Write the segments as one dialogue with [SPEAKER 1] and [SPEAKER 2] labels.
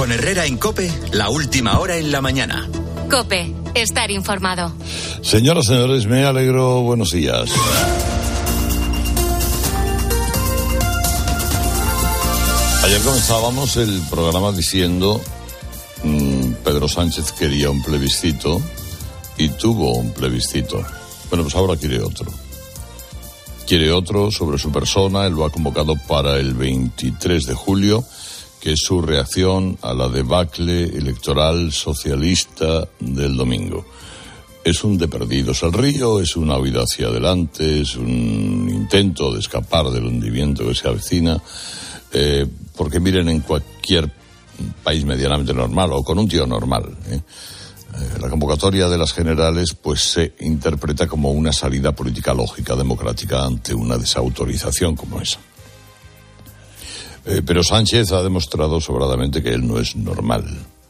[SPEAKER 1] Con Herrera en COPE, la última hora en la mañana.
[SPEAKER 2] COPE, estar informado.
[SPEAKER 3] Señoras, señores, me alegro. Buenos días. Ayer comenzábamos el programa diciendo Pedro Sánchez quería un plebiscito y tuvo un plebiscito. Bueno, pues ahora quiere otro. Quiere otro sobre su persona. Él lo ha convocado para el 23 de julio, que es su reacción a la debacle electoral socialista del domingo. Es un de perdidos al río, es una huida hacia adelante, es un intento de escapar del hundimiento que se avecina, porque miren, en cualquier país medianamente normal, o con un tío normal, la convocatoria de las generales pues se interpreta como una salida política lógica, democrática, ante una desautorización como esa. Pero Sánchez ha demostrado sobradamente que él no es normal.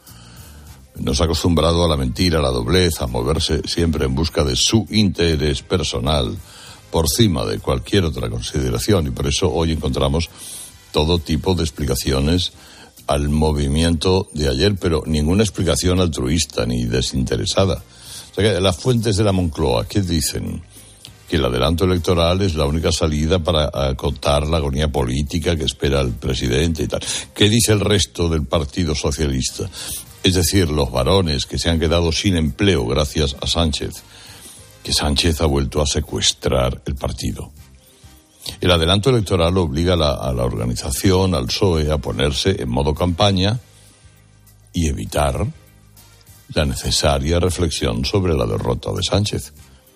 [SPEAKER 3] Nos ha acostumbrado a la mentira, a la doblez, a moverse siempre en busca de su interés personal por encima de cualquier otra consideración, y por eso hoy encontramos todo tipo de explicaciones al movimiento de ayer, pero ninguna explicación altruista ni desinteresada. O sea que las fuentes de la Moncloa, ¿qué dicen? Que el adelanto electoral es la única salida para acotar la agonía política que espera el presidente y tal. ¿Qué dice el resto del Partido Socialista? Es decir, los varones que se han quedado sin empleo gracias a Sánchez, que Sánchez ha vuelto a secuestrar el partido. El adelanto electoral obliga a la organización, al PSOE, a ponerse en modo campaña y evitar la necesaria reflexión sobre la derrota de Sánchez.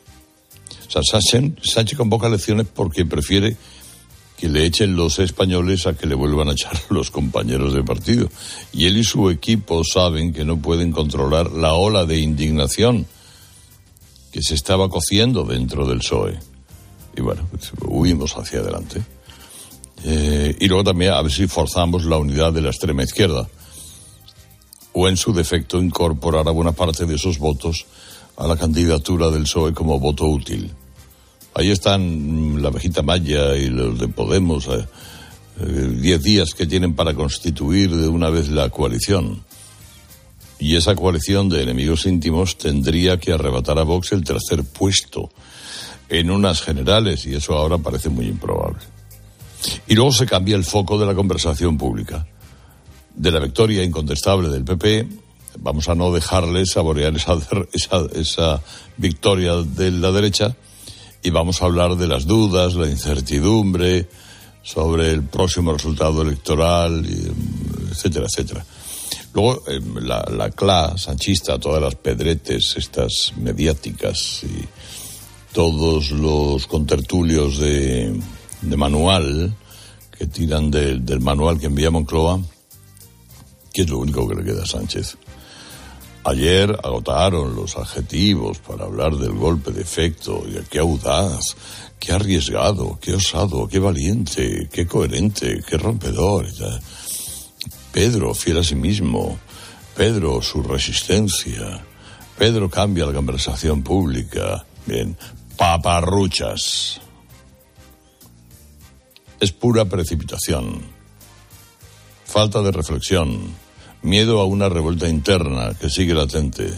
[SPEAKER 3] O sea, Sánchez convoca elecciones porque prefiere que le echen los españoles a que le vuelvan a echar los compañeros de partido. Y él y su equipo saben que no pueden controlar la ola de indignación que se estaba cociendo dentro del PSOE. Y bueno, pues huimos hacia adelante. Y luego también a ver si forzamos la unidad de la extrema izquierda. O en su defecto incorporar a buena parte de esos votos a la candidatura del PSOE como voto útil. Ahí están la Vejita Maya y los de Podemos, 10 días que tienen para constituir de una vez la coalición. Y esa coalición de enemigos íntimos tendría que arrebatar a Vox el tercer puesto en unas generales, y eso ahora parece muy improbable. Y luego se cambia el foco de la conversación pública. De la victoria incontestable del PP, vamos a no dejarles saborear esa victoria de la derecha, y vamos a hablar de las dudas, la incertidumbre sobre el próximo resultado electoral, etcétera, etcétera. Luego la cla sanchista, todas las pedretes estas mediáticas y todos los contertulios de manual que tiran del manual que envía Moncloa, que es lo único que le queda a Sánchez. Ayer agotaron los adjetivos para hablar del golpe de efecto. Qué audaz, qué arriesgado, qué osado, qué valiente, qué coherente, qué rompedor. Pedro, fiel a sí mismo. Pedro, su resistencia. Pedro cambia la conversación pública. Bien, paparruchas. Es pura precipitación. Falta de reflexión. Miedo a una revuelta interna que sigue latente.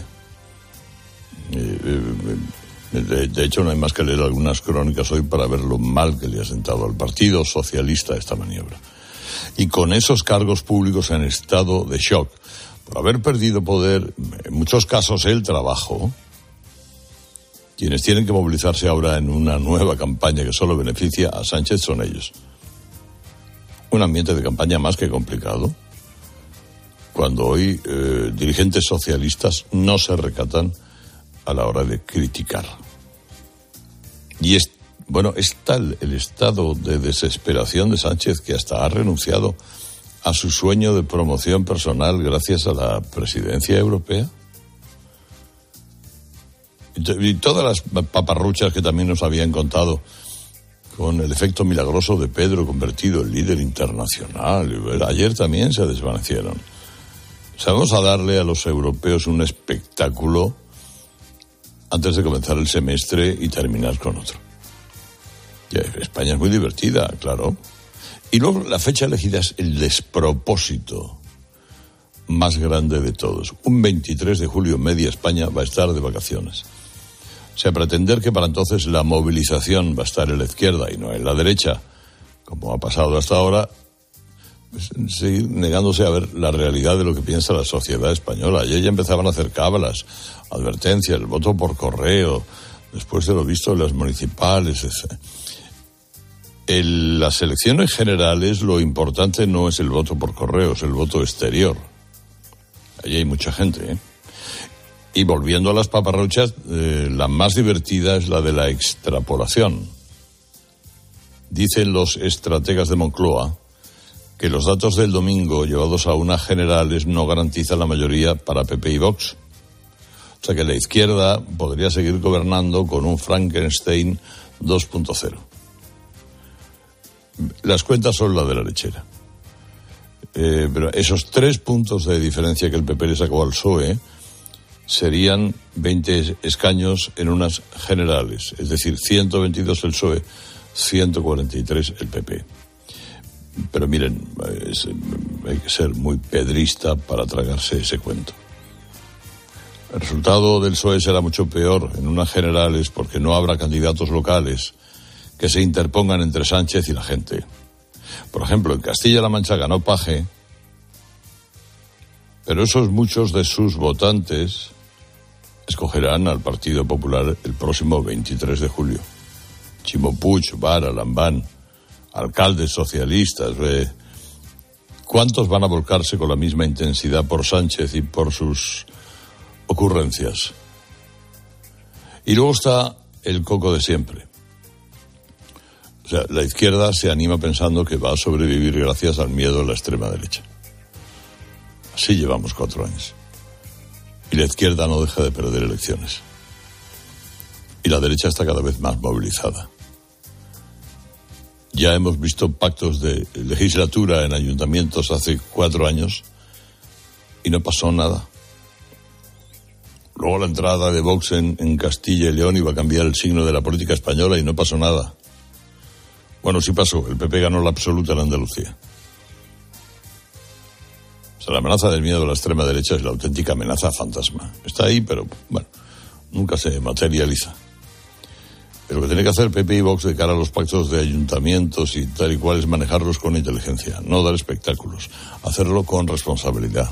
[SPEAKER 3] De hecho, no hay más que leer algunas crónicas hoy para ver lo mal que le ha sentado al Partido Socialista esta maniobra. Y con esos cargos públicos en estado de shock, por haber perdido poder, en muchos casos el trabajo, quienes tienen que movilizarse ahora en una nueva campaña que solo beneficia a Sánchez son ellos. Un ambiente de campaña más que complicado, cuando hoy dirigentes socialistas no se recatan a la hora de criticar. Y es tal el estado de desesperación de Sánchez que hasta ha renunciado a su sueño de promoción personal gracias a la presidencia europea. Y todas las paparruchas que también nos habían contado con el efecto milagroso de Pedro convertido en líder internacional. Ayer también se desvanecieron. O sea, vamos a darle a los europeos un espectáculo antes de comenzar el semestre y terminar con otro. Ya, España es muy divertida, claro. Y luego la fecha elegida es el despropósito más grande de todos. Un 23 de julio media España va a estar de vacaciones. O sea, pretender que para entonces la movilización va a estar en la izquierda y no en la derecha, como ha pasado hasta ahora, pues seguir negándose a ver la realidad de lo que piensa la sociedad española. Y ya empezaban a hacer cábalas, advertencias, el voto por correo, después de lo visto en las municipales, etc. En las elecciones generales lo importante no es el voto por correo, es el voto exterior. Allí hay mucha gente, ¿eh? Y volviendo a las paparruchas, la más divertida es la de la extrapolación. Dicen los estrategas de Moncloa que los datos del domingo llevados a unas generales no garantizan la mayoría para PP y Vox. O sea que la izquierda podría seguir gobernando con un Frankenstein 2.0. Las cuentas son la de la lechera. Pero esos 3 puntos de diferencia que el PP le sacó al PSOE serían 20 escaños en unas generales. Es decir, 122 el PSOE, 143 el PP. Pero miren, hay que ser muy pedrista para tragarse ese cuento. El resultado del PSOE será mucho peor en unas generales porque no habrá candidatos locales que se interpongan entre Sánchez y la gente. Por ejemplo, en Castilla-La Mancha ganó Paje, pero esos muchos de sus votantes escogerán al Partido Popular el próximo 23 de julio. Chimo Puig, Vara, Lambán, alcaldes socialistas. ¿Cuántos van a volcarse con la misma intensidad por Sánchez y por sus ocurrencias? Y luego está el coco de siempre. O sea, la izquierda se anima pensando que va a sobrevivir gracias al miedo a la extrema derecha. Así llevamos 4 años. Y la izquierda no deja de perder elecciones. Y la derecha está cada vez más movilizada. Ya hemos visto pactos de legislatura en ayuntamientos hace 4 años y no pasó nada. Luego la entrada de Vox en Castilla y León iba a cambiar el signo de la política española y no pasó nada. Bueno, sí pasó. El PP ganó la absoluta en Andalucía. O sea, la amenaza del miedo a la extrema derecha es la auténtica amenaza fantasma. Está ahí, pero, bueno, nunca se materializa. Pero lo que tiene que hacer PP y Vox de cara a los pactos de ayuntamientos y tal y cual es manejarlos con inteligencia, no dar espectáculos, hacerlo con responsabilidad.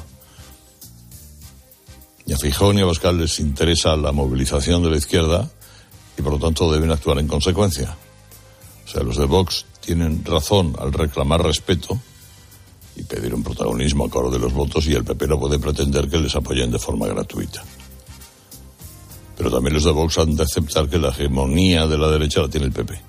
[SPEAKER 3] Y a Feijóo y a Abascal les interesa la movilización de la izquierda y por lo tanto deben actuar en consecuencia. O sea, los de Vox tienen razón al reclamar respeto y pedir un protagonismo a coro de los votos, y el PP no puede pretender que les apoyen de forma gratuita. Pero también los de Vox han de aceptar que la hegemonía de la derecha la tiene el PP.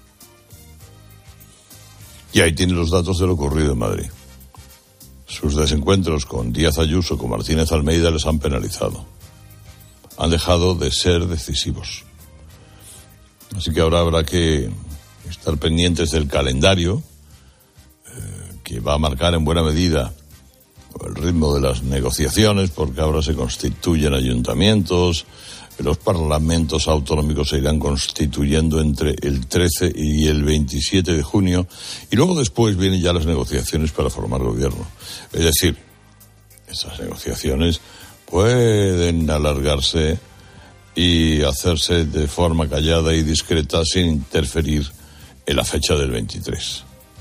[SPEAKER 3] Y ahí tienen los datos de lo ocurrido en Madrid. Sus desencuentros con Díaz Ayuso, con Martínez Almeida, les han penalizado. Han dejado de ser decisivos. Así que ahora habrá que estar pendientes del calendario que va a marcar en buena medida el ritmo de las negociaciones, porque ahora se constituyen ayuntamientos, los parlamentos autonómicos se irán constituyendo entre el 13 y el 27 de junio, y luego después vienen ya las negociaciones para formar gobierno. Es decir, esas negociaciones pueden alargarse y hacerse de forma callada y discreta sin interferir en la fecha del 23.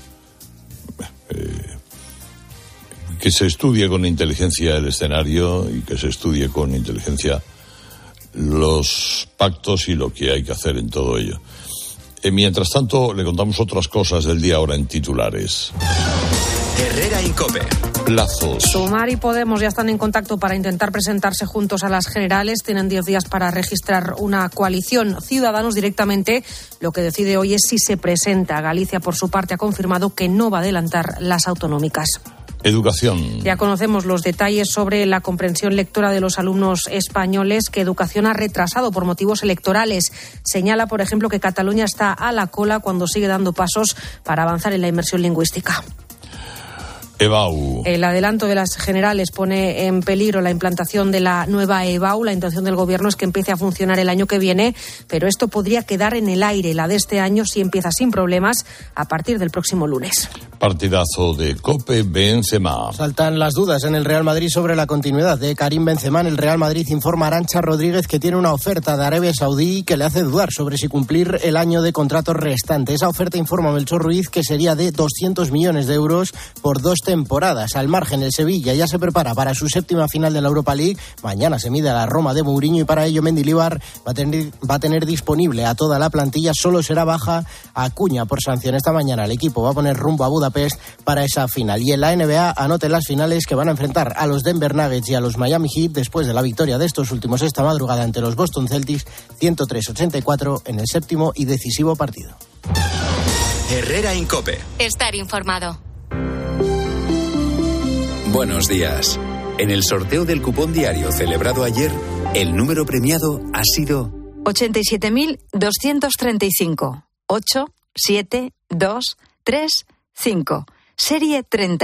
[SPEAKER 3] Que se estudie con inteligencia el escenario y que se estudie con inteligencia los pactos y lo que hay que hacer en todo ello. Mientras tanto, le contamos otras cosas del día ahora en titulares.
[SPEAKER 1] Herrera Incope.
[SPEAKER 3] Plazos.
[SPEAKER 4] Sumar y Podemos ya están en contacto para intentar presentarse juntos a las generales. Tienen 10 días para registrar una coalición. Ciudadanos directamente lo que decide hoy es si se presenta. Galicia, por su parte, ha confirmado que no va a adelantar las autonómicas.
[SPEAKER 3] Educación.
[SPEAKER 4] Ya conocemos los detalles sobre la comprensión lectora de los alumnos españoles que Educación ha retrasado por motivos electorales. Señala, por ejemplo, que Cataluña está a la cola cuando sigue dando pasos para avanzar en la inmersión lingüística.
[SPEAKER 3] EBAU.
[SPEAKER 4] El adelanto de las generales pone en peligro la implantación de la nueva EBAU. La intención del Gobierno es que empiece a funcionar el año que viene, pero esto podría quedar en el aire. La de este año sí empieza sin problemas a partir del próximo lunes.
[SPEAKER 3] Partidazo de COPE, Benzema.
[SPEAKER 5] Saltan las dudas en el Real Madrid sobre la continuidad de Karim Benzema. En el Real Madrid informa Arantxa Rodríguez que tiene una oferta de Arabia Saudí que le hace dudar sobre si cumplir el año de contrato restante. Esa oferta, informa Melchor Ruiz, que sería de 200 millones de euros por 2 temporadas. Al margen, el Sevilla ya se prepara para su 7ª final de la Europa League. Mañana se mide a la Roma de Mourinho y para ello Mendilibar va a tener disponible a toda la plantilla. Solo será baja Acuña por sanción. Esta mañana el equipo va a poner rumbo a Budapest para esa final. Y en la NBA, anoten las finales que van a enfrentar a los Denver Nuggets y a los Miami Heat después de la victoria de estos últimos esta madrugada ante los Boston Celtics 103-84 en el 7º y decisivo partido.
[SPEAKER 1] Herrera en COPE.
[SPEAKER 2] Estar informado.
[SPEAKER 6] Buenos días. En el sorteo del cupón diario celebrado ayer, el número premiado ha sido
[SPEAKER 7] 87.235. 87235. Serie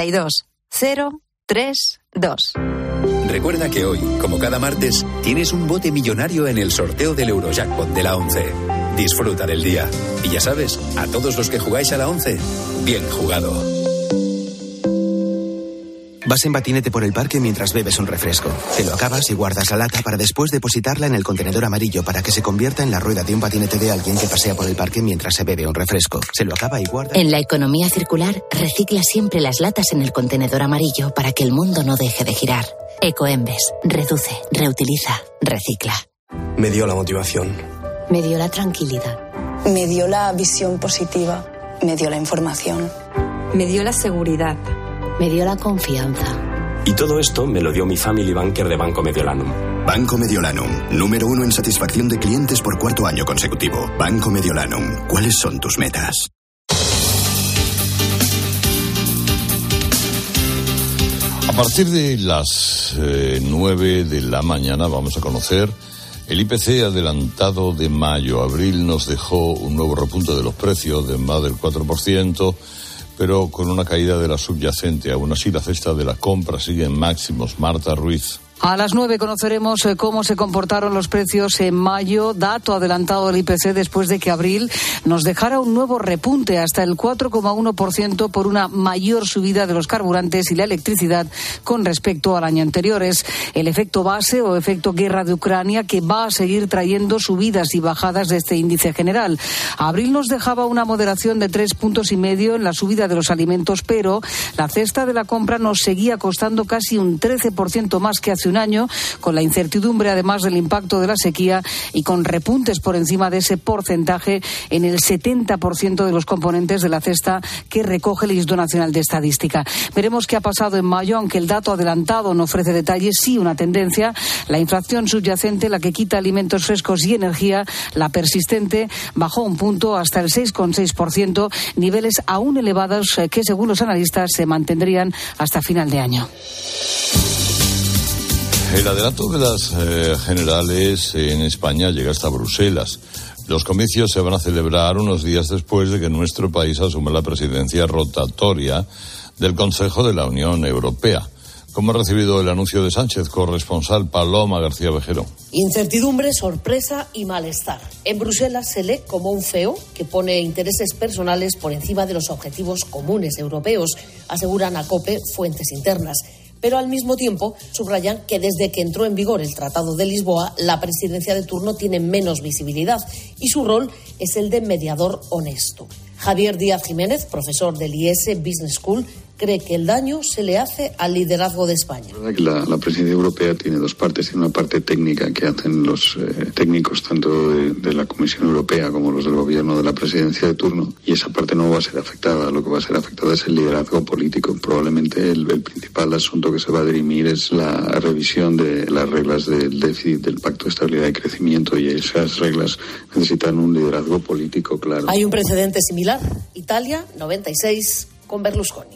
[SPEAKER 7] 32032.
[SPEAKER 6] Recuerda que hoy, como cada martes, tienes un bote millonario en el sorteo del Eurojackpot de la 11. Disfruta del día. Y ya sabes, a todos los que jugáis a la 11, bien jugado.
[SPEAKER 8] Vas en patinete por el parque mientras bebes un refresco. Te lo acabas y guardas la lata para después depositarla en el contenedor amarillo para que se convierta en la rueda de un patinete de alguien que pasea por el parque mientras se bebe un refresco. Se lo acaba y guarda.
[SPEAKER 9] En la economía circular, recicla siempre las latas en el contenedor amarillo para que el mundo no deje de girar. Ecoembes. Reduce, reutiliza, recicla.
[SPEAKER 10] Me dio la motivación.
[SPEAKER 9] Me dio la tranquilidad.
[SPEAKER 11] Me dio la visión positiva. Me dio la información.
[SPEAKER 7] Me dio la seguridad.
[SPEAKER 9] Me dio la confianza.
[SPEAKER 10] Y todo esto me lo dio mi Family Banker de Banco Mediolanum.
[SPEAKER 12] Banco Mediolanum, número 1 en satisfacción de clientes por 4º año consecutivo. Banco Mediolanum, ¿cuáles son tus metas?
[SPEAKER 3] A partir de las 9 de la mañana vamos a conocer el IPC adelantado de mayo. Abril nos dejó un nuevo repunte de los precios de más del 4%, pero con una caída de la subyacente. Aún así, la cesta de la compra sigue en máximos. Marta Ruiz.
[SPEAKER 13] A las 9 conoceremos cómo se comportaron los precios en mayo, dato adelantado del IPC después de que abril nos dejara un nuevo repunte hasta el 4,1% por una mayor subida de los carburantes y la electricidad con respecto al año anterior. Es el efecto base o efecto guerra de Ucrania que va a seguir trayendo subidas y bajadas de este índice general. Abril nos dejaba una moderación de 3,5 puntos en la subida de los alimentos, pero la cesta de la compra nos seguía costando casi un 13% más que hace un año, con la incertidumbre además del impacto de la sequía y con repuntes por encima de ese porcentaje en el 70% de los componentes de la cesta que recoge el Instituto Nacional de Estadística. Veremos qué ha pasado en mayo, aunque el dato adelantado no ofrece detalles, sí una tendencia. La inflación subyacente, la que quita alimentos frescos y energía, la persistente, bajó un punto hasta el 6,6%, niveles aún elevados que según los analistas se mantendrían hasta final de año.
[SPEAKER 3] El adelanto de las generales en España llega hasta Bruselas. Los comicios se van a celebrar unos días después de que nuestro país asuma la presidencia rotatoria del Consejo de la Unión Europea. ¿Cómo ha recibido el anuncio de Sánchez? Corresponsal Paloma García Vejero.
[SPEAKER 14] Incertidumbre, sorpresa y malestar. En Bruselas se lee como un feo que pone intereses personales por encima de los objetivos comunes europeos, aseguran a COPE fuentes internas. Pero al mismo tiempo subrayan que desde que entró en vigor el Tratado de Lisboa, la presidencia de turno tiene menos visibilidad y su rol es el de mediador honesto. Javier Díaz Jiménez, profesor del IES Business School, cree que el daño se le hace al liderazgo de España.
[SPEAKER 15] La verdad que la presidencia europea tiene dos partes. Tiene una parte técnica que hacen los técnicos tanto de la Comisión Europea como los del gobierno de la presidencia de turno, y esa parte no va a ser afectada. Lo que va a ser afectada es el liderazgo político. Probablemente el principal asunto que se va a dirimir es la revisión de las reglas del déficit del Pacto de Estabilidad y Crecimiento, y esas reglas necesitan un liderazgo político claro.
[SPEAKER 14] Hay un precedente similar. Italia, 96, con Berlusconi.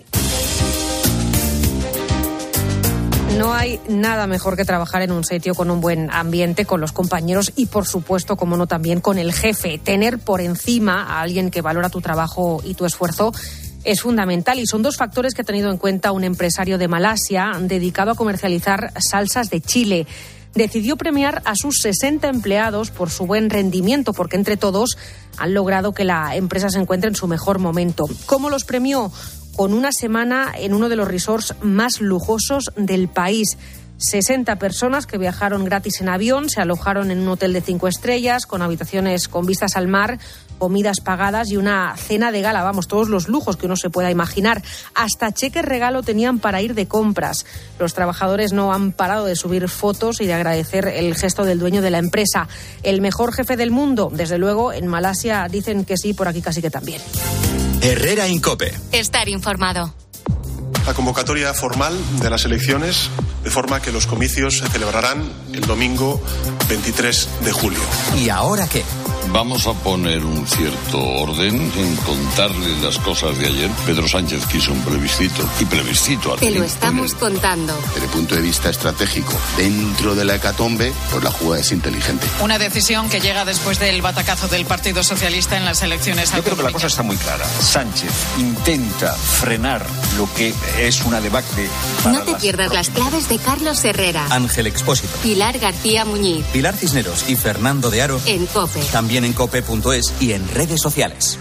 [SPEAKER 4] No hay nada mejor que trabajar en un sitio con un buen ambiente, con los compañeros y, por supuesto, como no, también con el jefe. Tener por encima a alguien que valora tu trabajo y tu esfuerzo es fundamental y son dos factores que ha tenido en cuenta un empresario de Malasia dedicado a comercializar salsas de Chile. Decidió premiar a sus 60 empleados por su buen rendimiento, porque entre todos han logrado que la empresa se encuentre en su mejor momento. ¿Cómo los premió? Con una semana en uno de los resorts más lujosos del país. 60 personas que viajaron gratis en avión, se alojaron en un hotel de 5 estrellas, con habitaciones con vistas al mar, comidas pagadas y una cena de gala. Vamos, todos los lujos que uno se pueda imaginar. Hasta cheques regalo tenían para ir de compras. Los trabajadores no han parado de subir fotos y de agradecer el gesto del dueño de la empresa. El mejor jefe del mundo, desde luego, en Malasia dicen que sí, por aquí casi que también.
[SPEAKER 1] Herrera Incope.
[SPEAKER 2] Estar informado.
[SPEAKER 16] La convocatoria formal de las elecciones, de forma que los comicios se celebrarán el domingo 23 de julio.
[SPEAKER 1] ¿Y ahora qué?
[SPEAKER 3] Vamos a poner un cierto orden en contarle las cosas de ayer. Pedro Sánchez quiso un plebiscito y plebiscito al
[SPEAKER 2] Te
[SPEAKER 3] fin.
[SPEAKER 2] lo estamos contando.
[SPEAKER 17] Desde el punto de vista estratégico, dentro de la hecatombe, pues la jugada es inteligente.
[SPEAKER 18] Una decisión que llega después del batacazo del Partido Socialista en las elecciones.
[SPEAKER 19] Yo creo que la cosa está muy clara. Sánchez intenta frenar lo que es una debacle.
[SPEAKER 2] No te pierdas las claves de Carlos Herrera,
[SPEAKER 20] Ángel Expósito,
[SPEAKER 2] Pilar García Muñiz,
[SPEAKER 20] Pilar Cisneros y Fernando de Aro
[SPEAKER 2] en COPE.
[SPEAKER 20] También en cope.es y en redes sociales.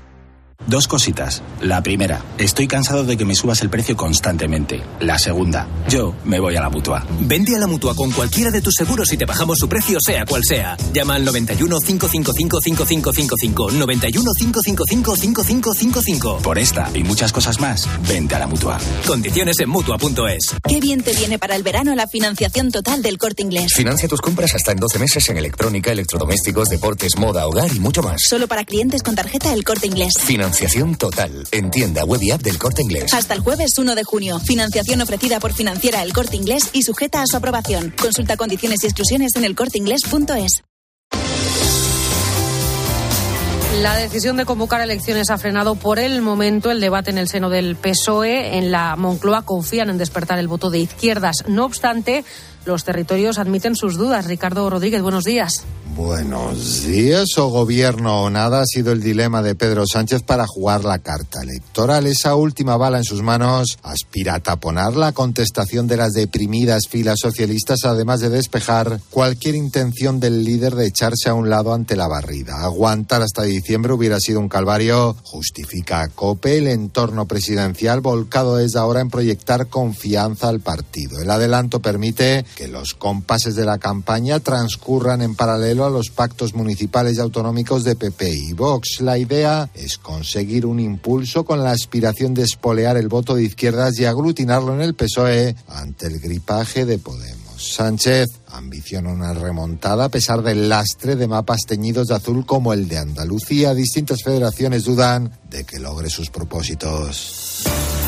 [SPEAKER 21] Dos cositas. La primera, estoy cansado de que me subas el precio constantemente. La segunda, yo me voy a la Mutua.
[SPEAKER 22] Vente a la Mutua con cualquiera de tus seguros y te bajamos su precio sea cual sea. Llama al 91 555 5555. 91 555 5555.
[SPEAKER 21] Por esta y muchas cosas más, vente a la Mutua.
[SPEAKER 22] Condiciones en Mutua.es.
[SPEAKER 23] Qué bien te viene para el verano la financiación total del Corte Inglés.
[SPEAKER 24] Financia tus compras hasta en 12 meses en electrónica, electrodomésticos, deportes, moda, hogar y mucho más.
[SPEAKER 23] Solo para clientes con tarjeta El Corte Inglés.
[SPEAKER 24] Financiación total. En tienda, web y app del Corte Inglés.
[SPEAKER 23] Hasta el jueves 1 de junio. Financiación ofrecida por Financiera El Corte Inglés y sujeta a su aprobación. Consulta condiciones y exclusiones en elcorteinglés.es.
[SPEAKER 4] La decisión de convocar elecciones ha frenado por el momento el debate en el seno del PSOE. En la Moncloa confían en despertar el voto de izquierdas. No obstante, los territorios admiten sus dudas. Ricardo Rodríguez, buenos días.
[SPEAKER 25] Buenos días. O gobierno o nada ha sido el dilema de Pedro Sánchez para jugar la carta electoral. Esa última bala en sus manos aspira a taponar la contestación de las deprimidas filas socialistas, además de despejar cualquier intención del líder de echarse a un lado ante la barrida. Aguantar hasta diciembre hubiera sido un calvario, justifica a COPE. El entorno presidencial volcado desde ahora en proyectar confianza al partido. El adelanto permite que los compases de la campaña transcurran en paralelo a los pactos municipales y autonómicos de PP y Vox. La idea es conseguir un impulso con la aspiración de espolear el voto de izquierdas y aglutinarlo en el PSOE ante el gripaje de Podemos. Sánchez ambiciona una remontada a pesar del lastre de mapas teñidos de azul como el de Andalucía. Distintas federaciones dudan de que logre sus propósitos.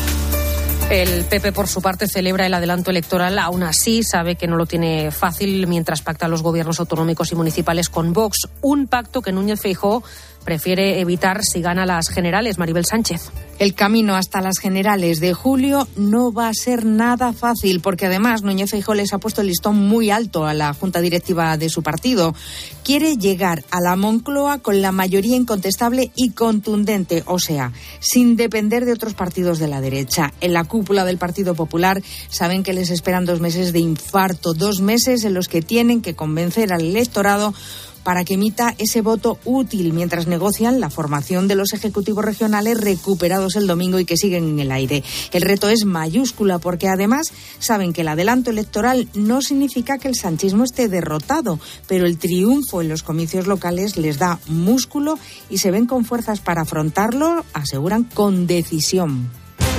[SPEAKER 4] El PP, por su parte, celebra el adelanto electoral. Aún así, sabe que no lo tiene fácil mientras pacta los gobiernos autonómicos y municipales con Vox. Un pacto que Núñez Feijóo prefiere evitar si gana las generales. Maribel Sánchez.
[SPEAKER 26] El camino hasta las generales de julio no va a ser nada fácil, porque además Núñez Feijóo les ha puesto el listón muy alto a la junta directiva de su partido. Quiere llegar a la Moncloa con la mayoría incontestable y contundente, o sea, sin depender de otros partidos de la derecha. En la cúpula del Partido Popular saben que les esperan 2 meses de infarto, 2 meses en los que tienen que convencer al electorado para que emita ese voto útil mientras negocian la formación de los ejecutivos regionales recuperados el domingo y que siguen en el aire. El reto es mayúscula porque además saben que el adelanto electoral no significa que el sanchismo esté derrotado, pero el triunfo en los comicios locales les da músculo y se ven con fuerzas para afrontarlo, aseguran, con decisión.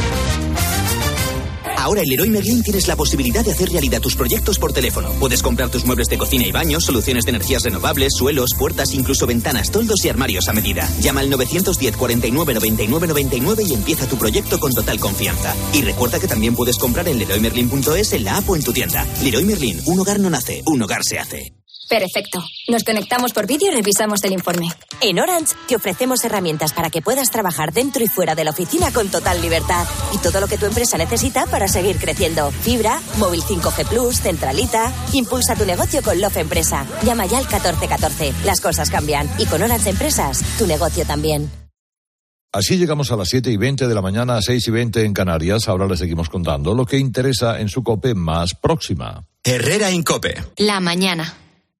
[SPEAKER 22] Ahora en Leroy Merlin tienes la posibilidad de hacer realidad tus proyectos por teléfono. Puedes comprar tus muebles de cocina y baños, soluciones de energías renovables, suelos, puertas, incluso ventanas, toldos y armarios a medida. Llama al 910 49 99 99 y empieza tu proyecto con total confianza. Y recuerda que también puedes comprar en leroymerlin.es, en la app o en tu tienda. Leroy Merlin, un hogar no nace, un hogar se hace.
[SPEAKER 27] Perfecto. Nos conectamos por vídeo y revisamos el informe.
[SPEAKER 28] En Orange te ofrecemos herramientas para que puedas trabajar dentro y fuera de la oficina con total libertad. Y todo lo que tu empresa necesita para seguir creciendo. Fibra, móvil 5G Plus, centralita. Impulsa tu negocio con Love Empresa. Llama ya al 1414. Las cosas cambian. Y con Orange Empresas, tu negocio también.
[SPEAKER 3] Así llegamos a las 7:20 de la mañana, a 6:20 en Canarias. Ahora les seguimos contando lo que interesa en su COPE más próxima.
[SPEAKER 1] Herrera Incope.
[SPEAKER 2] La mañana.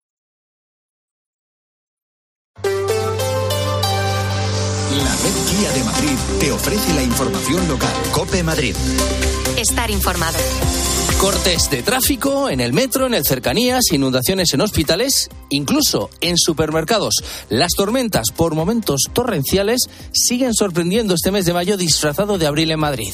[SPEAKER 5] La red Kia de Madrid te ofrece la información local.
[SPEAKER 1] COPE Madrid.
[SPEAKER 2] Estar informado.
[SPEAKER 6] Cortes de tráfico en el metro, en el cercanías, inundaciones en hospitales, incluso en supermercados. Las tormentas, por momentos torrenciales, siguen sorprendiendo este mes de mayo disfrazado de abril en Madrid.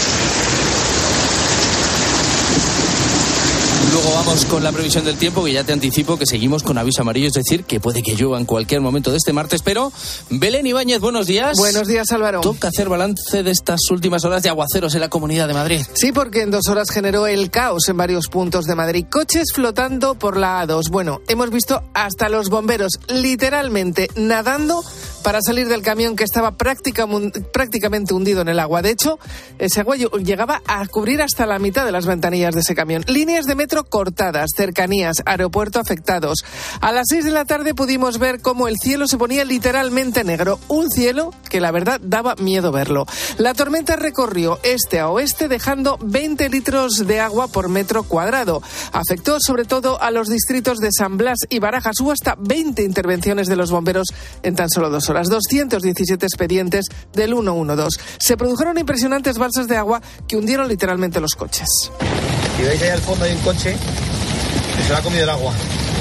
[SPEAKER 6] Luego vamos con la previsión del tiempo, que ya te anticipo que seguimos con aviso amarillo, es decir, que puede que llueva en cualquier momento de este martes, pero Belén Ibáñez, buenos días.
[SPEAKER 7] Buenos días, Álvaro.
[SPEAKER 6] Toca hacer balance de estas últimas horas de aguaceros en la Comunidad de Madrid.
[SPEAKER 7] Sí, porque en 2 horas generó el caos en varios puntos de Madrid. Coches flotando por la A2. Bueno, hemos visto hasta los bomberos literalmente nadando para salir del camión que estaba prácticamente hundido en el agua. De hecho, ese agua llegaba a cubrir hasta la mitad de las ventanillas de ese camión. Líneas de metro cortadas, cercanías, aeropuerto afectados. A las 6 de la tarde pudimos ver cómo el cielo se ponía literalmente negro. Un cielo que la verdad daba miedo verlo. La tormenta recorrió este a oeste dejando 20 litros de agua por metro cuadrado. Afectó sobre todo a los distritos de San Blas y Barajas. Hubo hasta 20 intervenciones de los bomberos en tan solo 2 horas. 217 expedientes del 112. Se produjeron impresionantes balsas de agua que hundieron literalmente los coches.
[SPEAKER 8] Si veis ahí al fondo hay un coche que se lo ha comido el agua.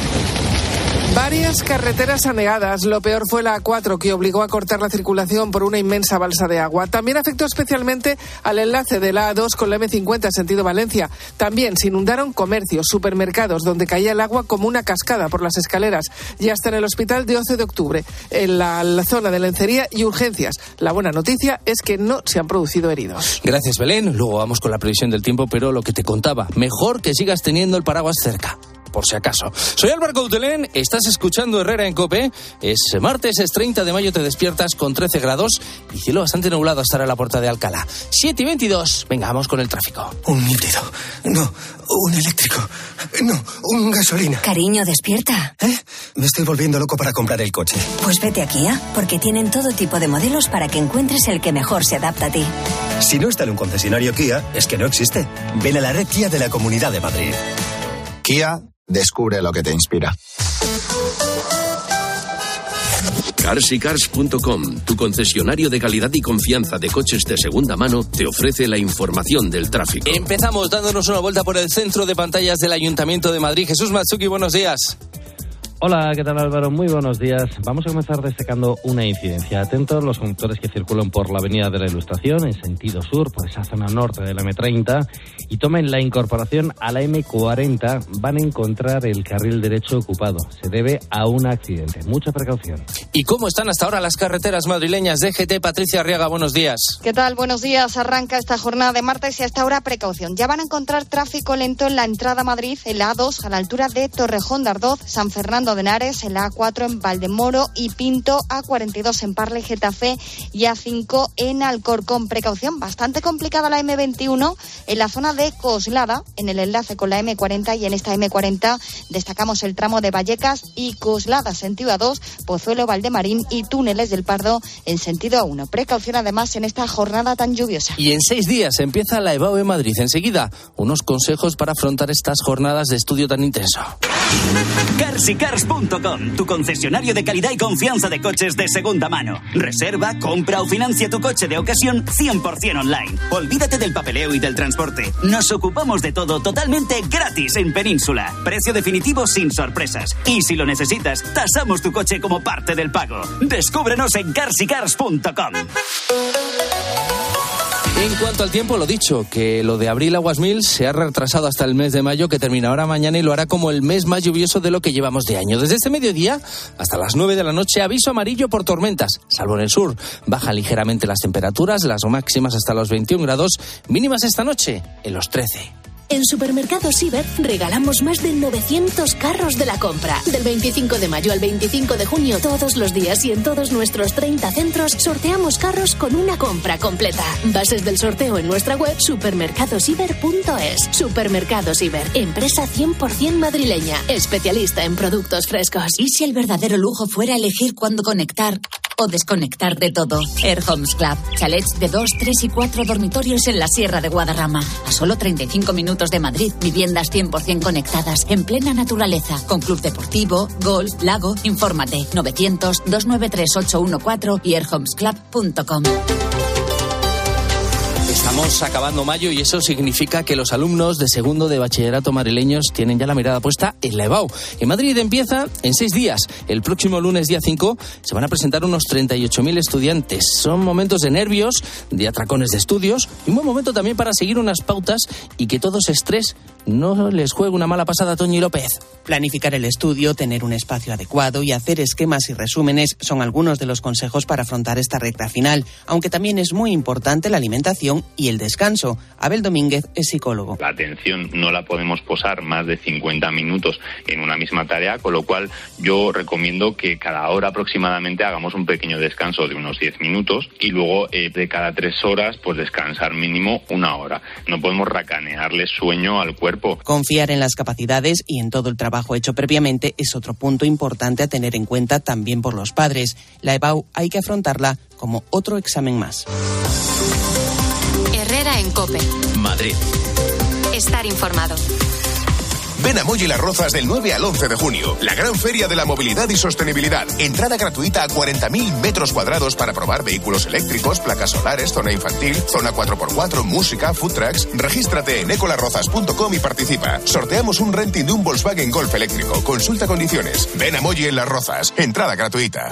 [SPEAKER 7] Varias carreteras anegadas. Lo peor fue la A4, que obligó a cortar la circulación por una inmensa balsa de agua. También afectó especialmente al enlace de la A2 con la M50 sentido Valencia. También se inundaron comercios, supermercados, donde caía el agua como una cascada por las escaleras. Y hasta en el hospital de 11 de octubre, en la zona de lencería y urgencias. La buena noticia es que no se han producido heridos.
[SPEAKER 6] Gracias, Belén. Luego vamos con la previsión del tiempo, pero lo que te contaba, mejor que sigas teniendo el paraguas cerca, por si acaso. Soy Álvaro Coutelén, estás escuchando Herrera en COPE. Es martes, es 30 de mayo, te despiertas con 13 grados y cielo bastante nublado hasta ahora en la puerta de Alcalá. 7:22, venga, vamos con el tráfico.
[SPEAKER 9] Un híbrido, no, un eléctrico, no, un gasolina.
[SPEAKER 27] Cariño, despierta.
[SPEAKER 9] Me estoy volviendo loco para comprar el coche.
[SPEAKER 27] Pues vete a Kia, porque tienen todo tipo de modelos para que encuentres el que mejor se adapta a ti.
[SPEAKER 9] Si no está en un concesionario Kia, es que no existe. Ven a la red Kia de la Comunidad de Madrid.
[SPEAKER 10] Kia, descubre lo que te inspira.
[SPEAKER 11] Carsycars.com, tu concesionario de calidad y confianza de coches de segunda mano, te ofrece la información del tráfico.
[SPEAKER 6] Empezamos dándonos una vuelta por el centro de pantallas del Ayuntamiento de Madrid. Jesús Matsuki, buenos días.
[SPEAKER 12] Hola, ¿qué tal, Álvaro? Muy buenos días. Vamos a comenzar destacando una incidencia. Atentos los conductores que circulan por la Avenida de la Ilustración en sentido sur, por esa zona norte de la M30, y tomen la incorporación a la M40, van a encontrar el carril derecho ocupado. Se debe a un accidente. Mucha precaución.
[SPEAKER 6] ¿Y cómo están hasta ahora las carreteras madrileñas? DGT, Patricia Arriaga, buenos días.
[SPEAKER 29] ¿Qué tal? Buenos días. Arranca esta jornada de martes y hasta ahora precaución. Ya van a encontrar tráfico lento en la entrada a Madrid, en la A2, a la altura de Torrejón de Ardoz, San Fernando de Henares, en la A4 en Valdemoro y Pinto, A42 en Parla y Getafe y A5 en Alcorcón. Precaución bastante complicada la M21 en la zona de Coslada, en el enlace con la M40, y en esta M40 destacamos el tramo de Vallecas y Coslada, sentido A2, Pozuelo, Valdemarín y Túneles del Pardo en sentido A1. Precaución además en esta jornada tan lluviosa.
[SPEAKER 6] Y en 6 días empieza la EBAU en Madrid. Enseguida, unos consejos para afrontar estas jornadas de estudio tan intenso.
[SPEAKER 30] Carsycars.com, tu concesionario de calidad y confianza de coches de segunda mano. Reserva, compra o financia tu coche de ocasión 100% online. Olvídate del papeleo y del transporte. Nos ocupamos de todo totalmente gratis en Península. Precio definitivo sin sorpresas. Y si lo necesitas, tasamos tu coche como parte del pago. Descúbrenos en Carsycars.com.
[SPEAKER 6] En cuanto al tiempo, lo dicho, que lo de Abril Aguas Mil se ha retrasado hasta el mes de mayo, que terminará mañana y lo hará como el mes más lluvioso de lo que llevamos de año. Desde este mediodía hasta las 9 de la noche, aviso amarillo por tormentas, salvo en el sur. Bajan ligeramente las temperaturas, las máximas hasta los 21 grados, mínimas esta noche en los 13.
[SPEAKER 31] En Supermercados Iber regalamos más de 900 carros de la compra. Del 25 de mayo al 25 de junio, todos los días y en todos nuestros 30 centros, sorteamos carros con una compra completa. Bases del sorteo en nuestra web supermercadosiber.es. Supermercados Iber, empresa 100% madrileña, especialista en productos frescos.
[SPEAKER 32] ¿Y si el verdadero lujo fuera elegir cuándo conectar
[SPEAKER 13] o desconectar de todo. Air Homes Club. Chalets de 2, 3 y 4 dormitorios en la Sierra de Guadarrama. A solo 35 minutos de Madrid. Viviendas 100% conectadas, en plena naturaleza. Con club deportivo, golf, lago. Infórmate. 900-293-814 y airhomesclub.com.
[SPEAKER 6] Estamos acabando mayo y eso significa que los alumnos de segundo de bachillerato madrileños tienen ya la mirada puesta en la EBAU. En Madrid empieza en 6 días. El próximo lunes, día 5, se van a presentar unos 38.000 estudiantes. Son momentos de nervios, de atracones de estudios y un buen momento también para seguir unas pautas y que todo ese estrés no les juegue una mala pasada a Toñi López.
[SPEAKER 14] Planificar el estudio, tener un espacio adecuado y hacer esquemas y resúmenes son algunos de los consejos para afrontar esta recta final, aunque también es muy importante la alimentación y el descanso. Abel Domínguez es psicólogo.
[SPEAKER 15] La atención no la podemos posar más de 50 minutos en una misma tarea, con lo cual yo recomiendo que cada hora aproximadamente hagamos un pequeño descanso de unos 10 minutos y luego de cada 3 horas pues descansar mínimo 1 hora. No podemos racanearle sueño al cuerpo.
[SPEAKER 14] Confiar en las capacidades y en todo el trabajo hecho previamente es otro punto importante a tener en cuenta también por los padres. La EBAU hay que afrontarla como otro examen más.
[SPEAKER 2] Herrera en COPE.
[SPEAKER 1] Madrid.
[SPEAKER 2] Estar informado.
[SPEAKER 16] Ven a Moll y Las Rozas del 9 al 11 de junio. La gran feria de la movilidad y sostenibilidad. Entrada gratuita a 40.000 metros cuadrados para probar vehículos eléctricos, placas solares, zona infantil, zona 4x4, música, food trucks. Regístrate en ecolarrozas.com y participa. Sorteamos un renting de un Volkswagen Golf eléctrico. Consulta condiciones. Ven a Moll y Las Rozas. Entrada gratuita.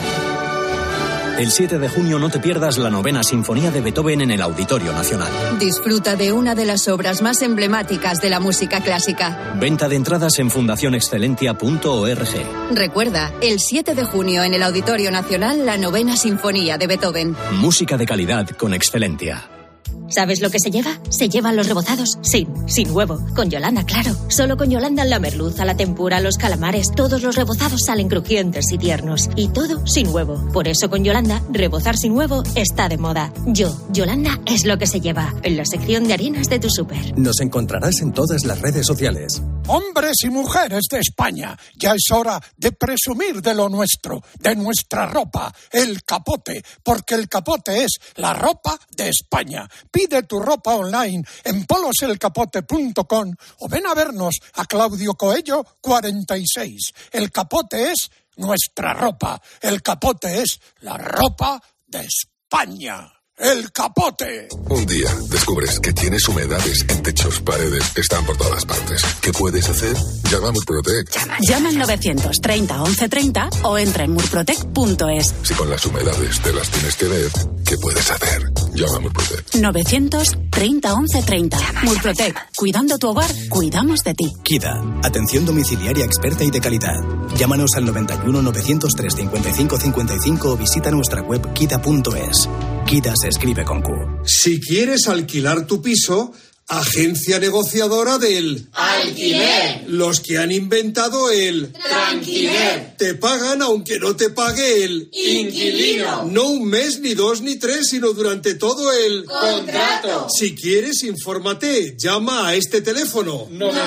[SPEAKER 17] El 7 de junio no te pierdas la 9ª Sinfonía de Beethoven en el Auditorio Nacional.
[SPEAKER 18] Disfruta de una de las obras más emblemáticas de la música clásica.
[SPEAKER 17] Venta de entradas en fundacionexcelentia.org.
[SPEAKER 18] Recuerda, el 7 de junio en el Auditorio Nacional, la 9ª Sinfonía de Beethoven.
[SPEAKER 17] Música de calidad con Excelentia.
[SPEAKER 31] ¿Sabes lo que se lleva? Se llevan los rebozados sin huevo. Con Yolanda, claro. Solo con Yolanda la merluza, la tempura, los calamares, todos los rebozados salen crujientes y tiernos. Y todo sin huevo. Por eso con Yolanda, rebozar sin huevo está de moda. Yolanda es lo que se lleva. En la sección de harinas de tu súper.
[SPEAKER 19] Nos encontrarás en todas las redes sociales.
[SPEAKER 20] Hombres y mujeres de España, ya es hora de presumir de lo nuestro, de nuestra ropa, el Capote, porque el Capote es la ropa de España. Pide tu ropa online en poloselcapote.com o ven a vernos a Claudio Coello 46. El Capote es nuestra ropa. El Capote es la ropa de España. ¡El Capote!
[SPEAKER 21] Un día descubres que tienes humedades en techos, paredes, están por todas partes. ¿Qué puedes hacer? Llama a Murprotec.
[SPEAKER 31] Llama al 930 1130 o entra en murprotec.es.
[SPEAKER 21] Si con las humedades te las tienes que ver, ¿qué puedes hacer? Llama a Murprotec.
[SPEAKER 31] 930 1130. Murprotec. Cuidando tu hogar, cuidamos de ti.
[SPEAKER 23] Kida. Atención domiciliaria experta y de calidad. Llámanos al 91 903 55 55 o visita nuestra web kida.es. Kida se escribe con Q.
[SPEAKER 24] Si quieres alquilar tu piso, agencia negociadora del
[SPEAKER 32] alquiler.
[SPEAKER 24] Los que han inventado el
[SPEAKER 32] tranquiler.
[SPEAKER 24] Te pagan aunque no te pague el
[SPEAKER 32] inquilino.
[SPEAKER 24] No un mes, ni 2, ni 3, sino durante todo el
[SPEAKER 32] contrato.
[SPEAKER 24] Si quieres, infórmate. Llama a este teléfono.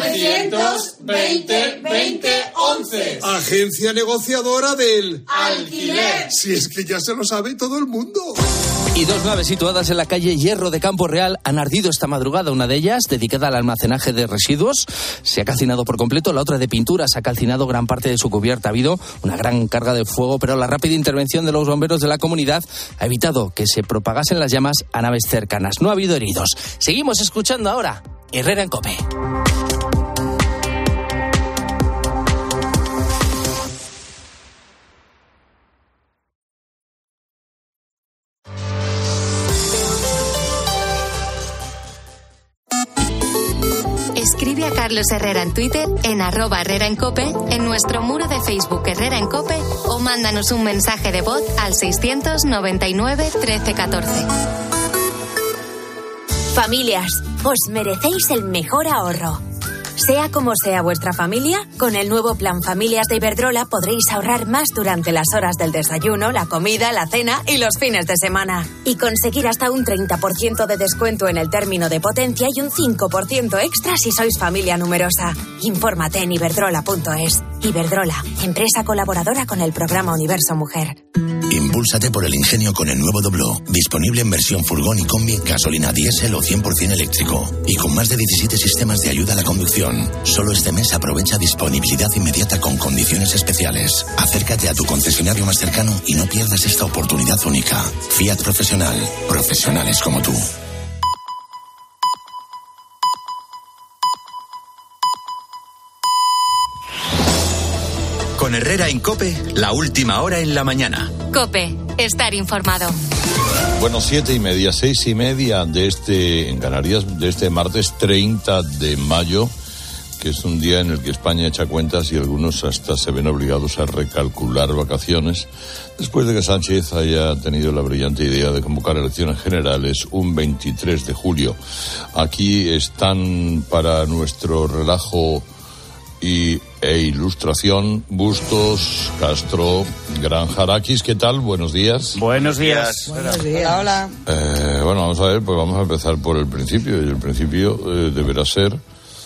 [SPEAKER 32] 920 20 11.
[SPEAKER 24] Agencia negociadora del
[SPEAKER 32] alquiler.
[SPEAKER 24] Si es que ya se lo sabe todo el mundo.
[SPEAKER 6] Y 2 naves situadas en la calle Hierro de Campo Real han ardido esta madrugada. Una de ellas, dedicada al almacenaje de residuos, se ha calcinado por completo. La otra, de pinturas, ha calcinado gran parte de su cubierta. Ha habido una gran carga de fuego, pero la rápida intervención de los bomberos de la comunidad ha evitado que se propagasen las llamas a naves cercanas. No ha habido heridos. Seguimos escuchando ahora Herrera en COPE.
[SPEAKER 2] Escribe a Carlos Herrera en Twitter, en @Herrera en COPE, en nuestro muro de Facebook Herrera en COPE o mándanos un mensaje de voz al 699 13 14.
[SPEAKER 28] Familias, os merecéis el mejor ahorro. Sea como sea vuestra familia, con el nuevo plan Familias de Iberdrola podréis ahorrar más durante las horas del desayuno, la comida, la cena y los fines de semana. Y conseguir hasta un 30% de descuento en el término de potencia y un 5% extra si sois familia numerosa. Infórmate en iberdrola.es. Iberdrola, empresa colaboradora con el programa Universo Mujer.
[SPEAKER 3] Impúlsate por el ingenio con el nuevo Doblo, disponible en versión furgón y combi, gasolina diésel o 100% eléctrico. Y con más de 17 sistemas de ayuda a la conducción. Solo este mes aprovecha disponibilidad inmediata con condiciones especiales. Acércate a tu concesionario más cercano y no pierdas esta oportunidad única. Fiat Profesional. Profesionales como tú.
[SPEAKER 1] Con Herrera en COPE, la última hora en la mañana.
[SPEAKER 2] COPE, estar informado.
[SPEAKER 4] Bueno, 7:30, 6:30 en Canarias, de este martes 30 de mayo, que es un día en el que España echa cuentas y algunos hasta se ven obligados a recalcular vacaciones, después de que Sánchez haya tenido la brillante idea de convocar elecciones generales un 23 de julio. Aquí están para nuestro relajo e ilustración Bustos, Castro, Granjarakis. ¿Qué tal? Buenos días.
[SPEAKER 5] Buenos días.
[SPEAKER 7] Buenos días. Hola.
[SPEAKER 4] Bueno, vamos a ver, pues vamos a empezar por el principio. Y el principio deberá ser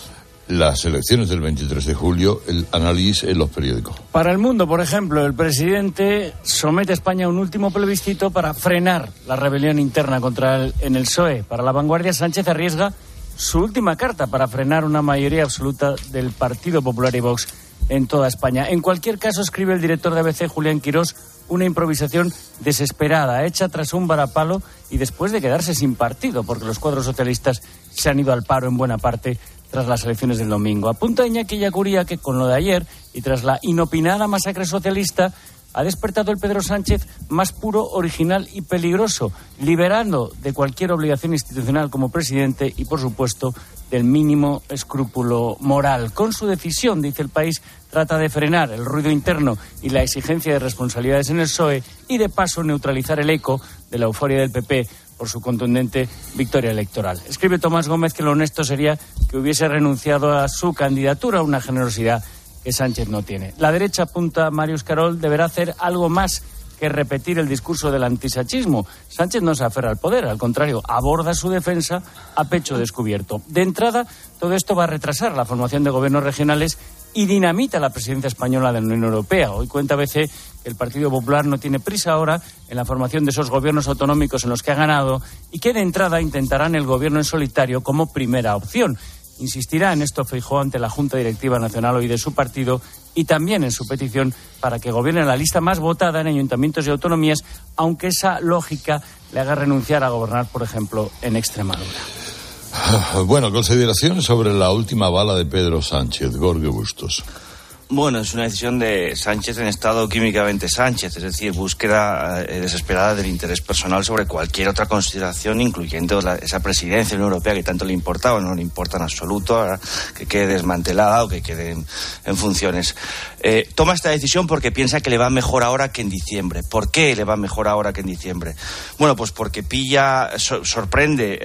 [SPEAKER 4] las elecciones del 23 de julio, el análisis en los periódicos.
[SPEAKER 5] Para El Mundo, por ejemplo, el presidente somete a España a un último plebiscito para frenar la rebelión interna en el PSOE. Para La Vanguardia, Sánchez arriesga su última carta para frenar una mayoría absoluta del Partido Popular y Vox en toda España. En cualquier caso, escribe el director de ABC, Julián Quirós, una improvisación desesperada, hecha tras un varapalo y después de quedarse sin partido, porque los cuadros socialistas se han ido al paro en buena parte tras las elecciones del domingo. Apunta Iñaki Yacuría que con lo de ayer y tras la inopinada masacre socialista ha despertado el Pedro Sánchez más puro, original y peligroso, liberando de cualquier obligación institucional como presidente y, por supuesto, del mínimo escrúpulo moral. Con su decisión, dice El País, trata de frenar el ruido interno y la exigencia de responsabilidades en el PSOE y, de paso, neutralizar el eco de la euforia del PP por su contundente victoria electoral. Escribe Tomás Gómez que lo honesto sería que hubiese renunciado a su candidatura, una generosidad que Sánchez no tiene. La derecha, apunta Marius Carol, deberá hacer algo más que repetir el discurso del antisachismo. Sánchez no se aferra al poder, al contrario, aborda su defensa a pecho descubierto. De entrada, todo esto va a retrasar la formación de gobiernos regionales y dinamita la presidencia española de la Unión Europea. Hoy cuenta ABC que el Partido Popular no tiene prisa ahora en la formación de esos gobiernos autonómicos en los que ha ganado y que de entrada intentarán el gobierno en solitario como primera opción. Insistirá en esto Feijóo ante la Junta Directiva Nacional hoy de su partido y también en su petición para que gobierne la lista más votada en ayuntamientos y autonomías, aunque esa lógica le haga renunciar a gobernar, por ejemplo, en Extremadura.
[SPEAKER 4] Bueno, consideraciones sobre la última bala de Pedro Sánchez, Jorge Bustos.
[SPEAKER 8] Bueno, es una decisión de Sánchez en estado químicamente Sánchez, es decir, búsqueda desesperada del interés personal sobre cualquier otra consideración, incluyendo esa presidencia de la Unión Europea que tanto le importaba, no le importa en absoluto, que quede desmantelada o que quede en funciones. Toma esta decisión porque piensa que le va mejor ahora que en diciembre. ¿Por qué le va mejor ahora que en diciembre? Bueno, pues porque sorprende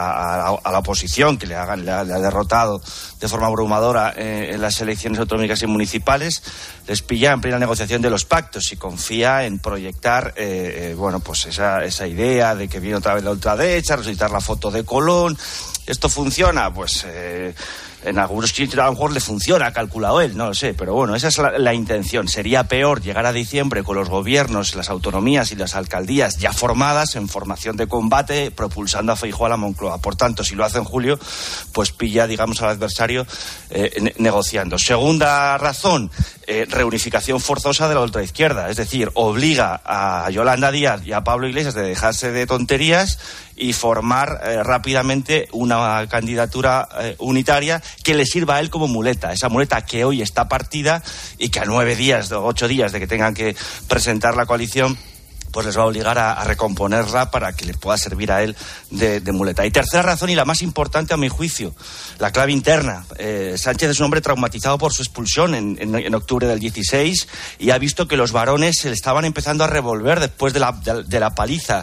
[SPEAKER 8] a la oposición que le ha derrotado de forma abrumadora en las elecciones autonómicas y municipales, les pilla en plena negociación de los pactos y confía en proyectar pues esa idea de que viene otra vez la ultraderecha, resucitar la foto de Colón. ¿Esto funciona? Pues en algunos sitios a lo mejor le funciona, ha calculado él, no lo sé, pero bueno, esa es la intención. Sería peor llegar a diciembre con los gobiernos, las autonomías y las alcaldías ya formadas, en formación de combate, propulsando a Feijóo a la Moncloa. Por tanto, si lo hace en julio, pues pilla, digamos, al adversario negociando. Segunda razón, reunificación forzosa de la ultraizquierda, es decir, obliga a Yolanda Díaz y a Pablo Iglesias de dejarse de tonterías y formar rápidamente una candidatura unitaria que le sirva a él como muleta, esa muleta que hoy está partida y que a 9 días, 8 días de que tengan que presentar la coalición, pues les va a obligar a recomponerla para que le pueda servir a él de muleta. Y tercera razón, y la más importante a mi juicio, la clave interna. Sánchez es un hombre traumatizado por su expulsión en octubre del 16 y ha visto que los varones se le estaban empezando a revolver después de la paliza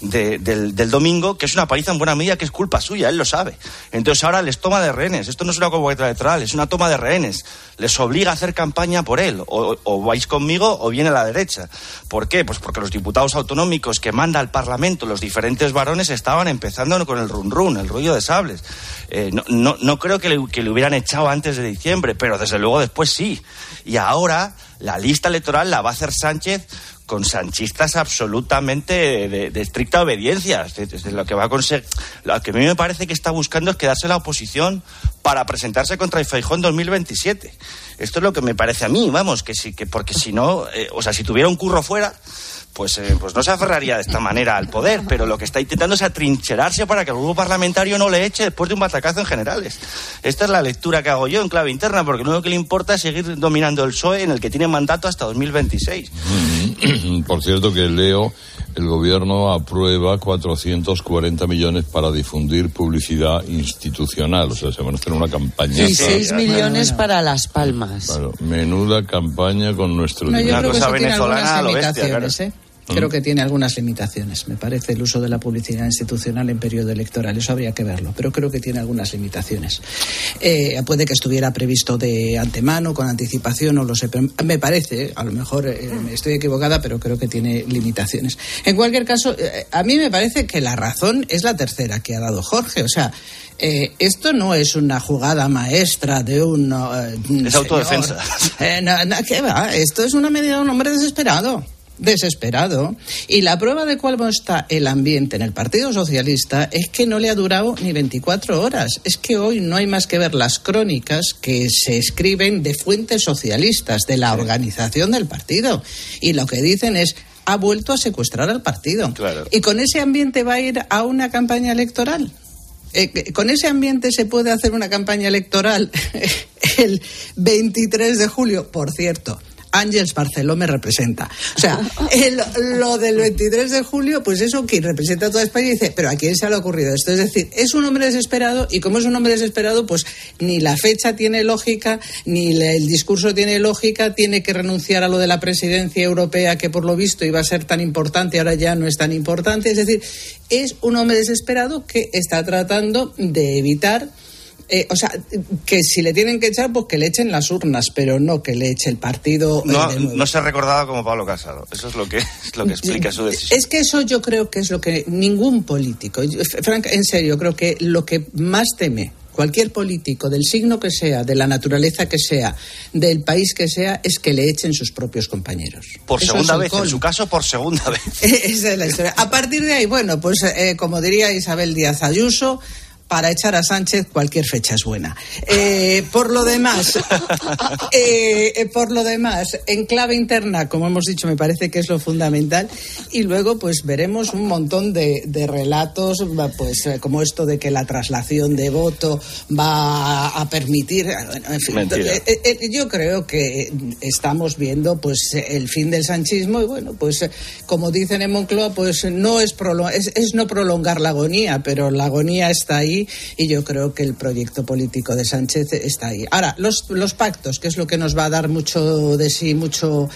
[SPEAKER 8] del domingo, que es una paliza en buena medida que es culpa suya, él lo sabe. Entonces ahora les toma de rehenes. Esto no es una convocatoria electoral, es una toma de rehenes. Les obliga a hacer campaña por él. O vais conmigo o viene la derecha. ¿Por qué? Pues porque los diputados diputados autonómicos que manda al Parlamento los diferentes varones estaban empezando con el run, el rollo de sables. No creo que le hubieran echado antes de diciembre, pero desde luego después sí. Y ahora la lista electoral la va a hacer Sánchez con sanchistas absolutamente de estricta obediencia. Lo que va a conseguir, lo que a mí me parece que está buscando es quedarse la oposición para presentarse contra Feijóo en 2027. Esto es lo que me parece a mí, vamos, porque si no, si tuviera un curro fuera, pues no se aferraría de esta manera al poder, pero lo que está intentando es atrincherarse para que el grupo parlamentario no le eche después de un batacazo en generales. Esta es la lectura que hago yo en clave interna, porque lo único que le importa es seguir dominando el PSOE, en el que tiene mandato hasta 2026.
[SPEAKER 4] Por cierto que leo, el gobierno aprueba 440 millones para difundir publicidad institucional, o sea, se van a hacer una campaña.
[SPEAKER 7] Y 6 millones para Las Palmas.
[SPEAKER 4] Claro, menuda campaña con nuestro
[SPEAKER 7] dinero.
[SPEAKER 4] Una
[SPEAKER 7] cosa
[SPEAKER 8] venezolana a lo bestia, claro.
[SPEAKER 7] Creo que tiene algunas limitaciones. Me parece el uso de la publicidad institucional en periodo electoral. Eso habría que verlo, pero creo que tiene algunas limitaciones. Puede que estuviera previsto de antemano, con anticipación, no lo sé. Pero me parece, a lo mejor estoy equivocada, pero creo que tiene limitaciones. En cualquier caso, a mí me parece que la razón es la tercera que ha dado Jorge. O sea, esto no es una jugada maestra de un
[SPEAKER 8] es autodefensa.
[SPEAKER 7] ¿Qué va? Esto es una medida de un hombre desesperado, y la prueba de cuál está el ambiente en el Partido Socialista es que no le ha durado ni 24 horas. Es que hoy no hay más que ver las crónicas que se escriben de fuentes socialistas de la organización del partido, y lo que dicen es: ha vuelto a secuestrar al partido.
[SPEAKER 8] Claro.
[SPEAKER 7] Y con ese ambiente va a ir a una campaña electoral. Con ese ambiente se puede hacer una campaña electoral el 23 de julio, por cierto. Ángels Barceló me representa. O sea, lo del 23 de julio, pues eso, que representa a toda España, y dice, pero ¿a quién se le ha ocurrido esto? Es decir, es un hombre desesperado, y como es un hombre desesperado, pues ni la fecha tiene lógica, ni el discurso tiene lógica, tiene que renunciar a lo de la presidencia europea, que por lo visto iba a ser tan importante, ahora ya no es tan importante. Es decir, es un hombre desesperado que está tratando de evitar... que si le tienen que echar, pues que le echen las urnas, pero no que le eche el partido.
[SPEAKER 8] No se recordaba como Pablo Casado. Eso es lo que explica su decisión.
[SPEAKER 7] Es que eso yo creo que es lo que ningún político, en serio, creo que lo que más teme cualquier político, del signo que sea, de la naturaleza que sea, del país que sea, es que le echen sus propios compañeros.
[SPEAKER 8] Por
[SPEAKER 7] eso
[SPEAKER 8] segunda vez, en su caso, por segunda vez.
[SPEAKER 7] Esa es la historia. A partir de ahí, bueno, pues como diría Isabel Díaz Ayuso, para echar a Sánchez cualquier fecha es buena. Por lo demás, en clave interna, como hemos dicho, me parece que es lo fundamental. Y luego, pues veremos un montón de relatos, pues como esto de que la traslación de voto va a permitir. En fin, yo creo que estamos viendo, pues, el fin del sanchismo, y bueno, pues como dicen en Moncloa, pues no es no prolongar la agonía, pero la agonía está ahí. Y yo creo que el proyecto político de Sánchez está ahí. Ahora, los pactos, que es lo que nos va a dar mucho de sí, mucho,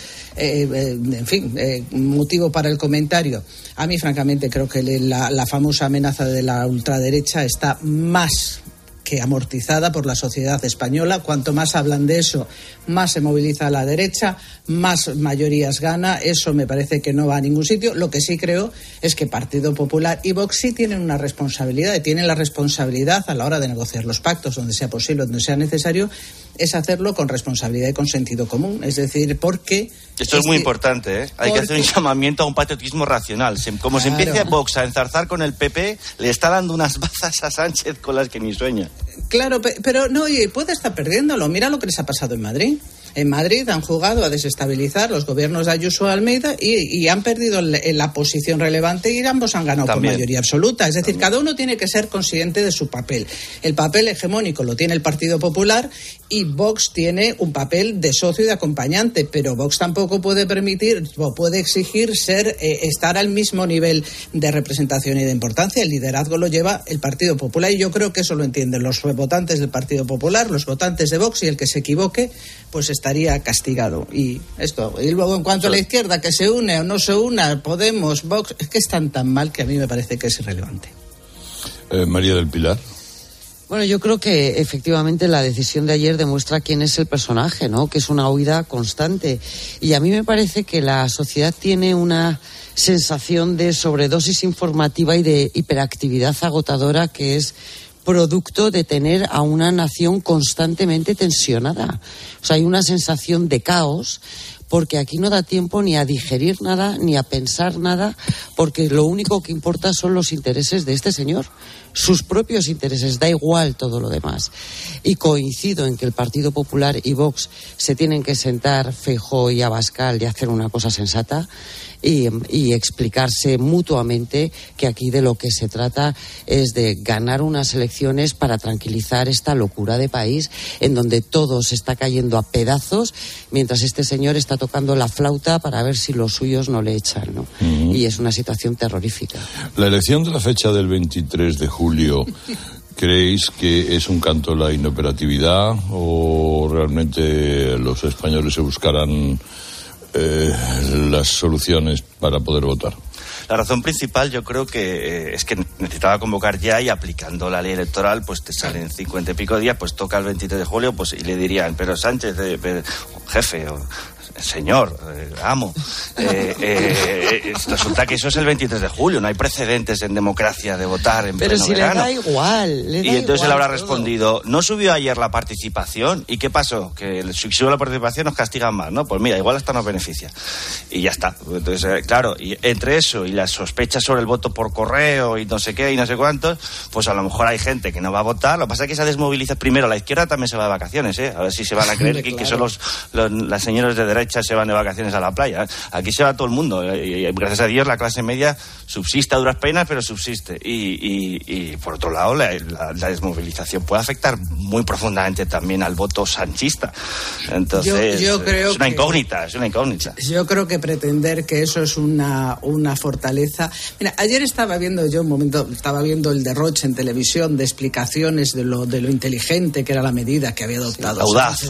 [SPEAKER 7] motivo para el comentario. A mí, francamente, creo que la famosa amenaza de la ultraderecha está más que amortizada por la sociedad española. Cuanto más hablan de eso, más se moviliza a la derecha, más mayorías gana. Eso me parece que no va a ningún sitio. Lo que sí creo es que Partido Popular y Vox sí tienen una responsabilidad, y tienen la responsabilidad a la hora de negociar los pactos, donde sea posible, donde sea necesario, es hacerlo con responsabilidad y con sentido común. Es decir, porque...
[SPEAKER 8] Esto es muy importante, ¿eh? Hay que hacer un llamamiento a un patriotismo racional. Como se empiece Vox a enzarzar con el PP, le está dando unas bazas a Sánchez con las que ni sueña.
[SPEAKER 7] Claro, pero no, y puede estar perdiéndolo. Mira lo que les ha pasado en Madrid. En Madrid han jugado a desestabilizar los gobiernos de Ayuso y Almeida, y han perdido la posición relevante, y ambos han ganado por mayoría absoluta. Es decir, cada uno tiene que ser consciente de su papel. El papel hegemónico lo tiene el Partido Popular, y Vox tiene un papel de socio y de acompañante, pero Vox tampoco puede permitir o puede exigir estar al mismo nivel de representación y de importancia. El liderazgo lo lleva el Partido Popular, y yo creo que eso lo entienden los votantes del Partido Popular, los votantes de Vox, y el que se equivoque pues estaría castigado. Y luego, en cuanto a la izquierda, que se une o no se una, Podemos, Vox, es que están tan mal que a mí me parece que es irrelevante.
[SPEAKER 4] María del Pilar.
[SPEAKER 9] Bueno, yo creo que efectivamente la decisión de ayer demuestra quién es el personaje, ¿no? Que es una huida constante. Y a mí me parece que la sociedad tiene una sensación de sobredosis informativa y de hiperactividad agotadora que es producto de tener a una nación constantemente tensionada. O sea, hay una sensación de caos, porque aquí no da tiempo ni a digerir nada, ni a pensar nada, porque lo único que importa son los intereses de este señor, sus propios intereses, da igual todo lo demás. Y coincido en que el Partido Popular y Vox se tienen que sentar, Feijóo y Abascal, y hacer una cosa sensata y explicarse mutuamente que aquí de lo que se trata es de ganar unas elecciones para tranquilizar esta locura de país en donde todo se está cayendo a pedazos mientras este señor está tocando la flauta para ver si los suyos no le echan, ¿no? Uh-huh. Y es una situación terrorífica.
[SPEAKER 4] La elección de la fecha del 23 de julio, ¿creéis que es un canto a la inoperatividad o realmente los españoles se buscarán las soluciones para poder votar?
[SPEAKER 8] La razón principal yo creo que es que necesitaba convocar ya, y aplicando la ley electoral pues te salen 50 y pico días, pues toca el 23 de julio, pues y le dirían, pero Sánchez, jefe o señor, amo, resulta que eso es el 23 de julio, no hay precedentes en democracia de votar en pleno verano.
[SPEAKER 9] Pero si le da igual.
[SPEAKER 8] Y entonces él habrá respondido, ¿no subió ayer la participación? ¿Y qué pasó? Que si sube la participación nos castigan más, ¿no? Pues mira, igual hasta nos beneficia. Y ya está. Entonces, claro, y entre eso y las sospechas sobre el voto por correo y no sé qué y no sé cuántos, pues a lo mejor hay gente que no va a votar. Lo que pasa es que se desmoviliza. Primero, la izquierda también se va de vacaciones, ¿eh? A ver si se van a creer que son las señoras de derecha se van de vacaciones a la playa. Aquí se va todo el mundo y gracias a Dios la clase media subsiste a duras penas, pero subsiste. Y por otro lado, la desmovilización puede afectar muy profundamente también al voto sanchista. Entonces,
[SPEAKER 7] yo creo
[SPEAKER 8] es una incógnita.
[SPEAKER 7] Yo creo que pretender que eso es una fortaleza. Mira, ayer estaba viendo el derroche en televisión de explicaciones de lo
[SPEAKER 8] inteligente
[SPEAKER 7] que era la medida que había adoptado.
[SPEAKER 8] Audaz.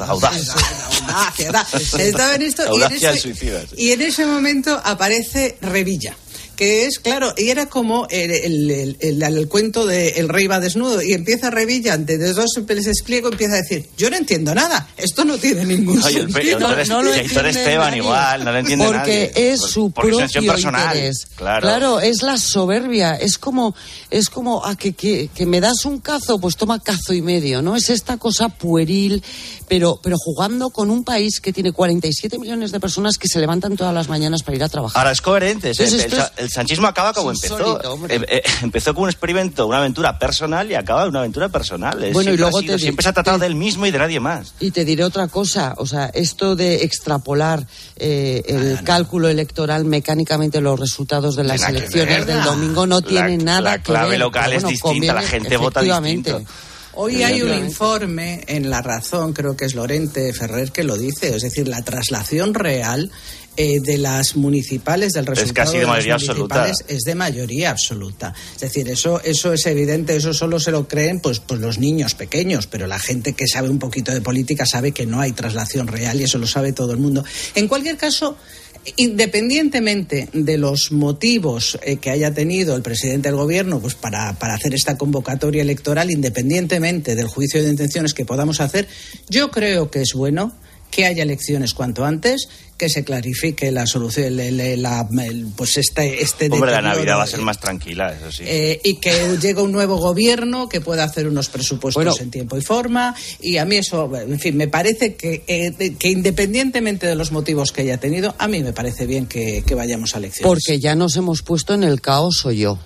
[SPEAKER 7] Estaba en esto y en ese momento aparece Revilla, que es, claro, y era como el cuento de El rey va desnudo, y empieza Revilla, ante dos despliego, empieza a decir, yo no entiendo nada, esto no tiene ningún sentido.
[SPEAKER 8] No lo entiende Esteban igual, no lo entiende nadie.
[SPEAKER 9] Porque es su propio interés. Claro, es la soberbia, es como a que me das un cazo, pues toma cazo y medio, ¿no? Es esta cosa pueril, pero jugando con un país que tiene 47 millones de personas que se levantan todas las mañanas para ir a trabajar.
[SPEAKER 8] Ahora es coherente, el sanchismo acaba como empezó. Empezó con un experimento, una aventura personal, y acaba en una aventura personal.
[SPEAKER 9] Bueno, y luego
[SPEAKER 8] siempre se ha tratado de él mismo y de nadie más.
[SPEAKER 9] Y te diré otra cosa, o sea, esto de extrapolar el cálculo electoral mecánicamente los resultados de las elecciones del domingo no tiene nada que ver.
[SPEAKER 8] La clave local es distinta, la gente vota distinto.
[SPEAKER 7] Hoy hay un informe en La Razón, creo que es Lorente Ferrer que lo dice, es decir, la traslación real de las municipales, del resultado
[SPEAKER 8] es casi de mayoría
[SPEAKER 7] absoluta. Es de mayoría absoluta. Es decir, eso es evidente, eso solo se lo creen pues los niños pequeños, pero la gente que sabe un poquito de política sabe que no hay traslación real, y eso lo sabe todo el mundo. En cualquier caso, independientemente de los motivos que haya tenido el presidente del gobierno pues para hacer esta convocatoria electoral, independientemente del juicio de intenciones que podamos hacer, yo creo que es bueno que haya elecciones cuanto antes, que se clarifique la solución, pues este
[SPEAKER 8] Hombre, la Navidad va a ser más tranquila, eso sí.
[SPEAKER 7] Y que llegue un nuevo gobierno que pueda hacer unos presupuestos en tiempo y forma, y a mí eso, en fin, me parece que independientemente de los motivos que haya tenido, a mí me parece bien que vayamos a elecciones.
[SPEAKER 9] Porque ya nos hemos puesto en el caos, o yo.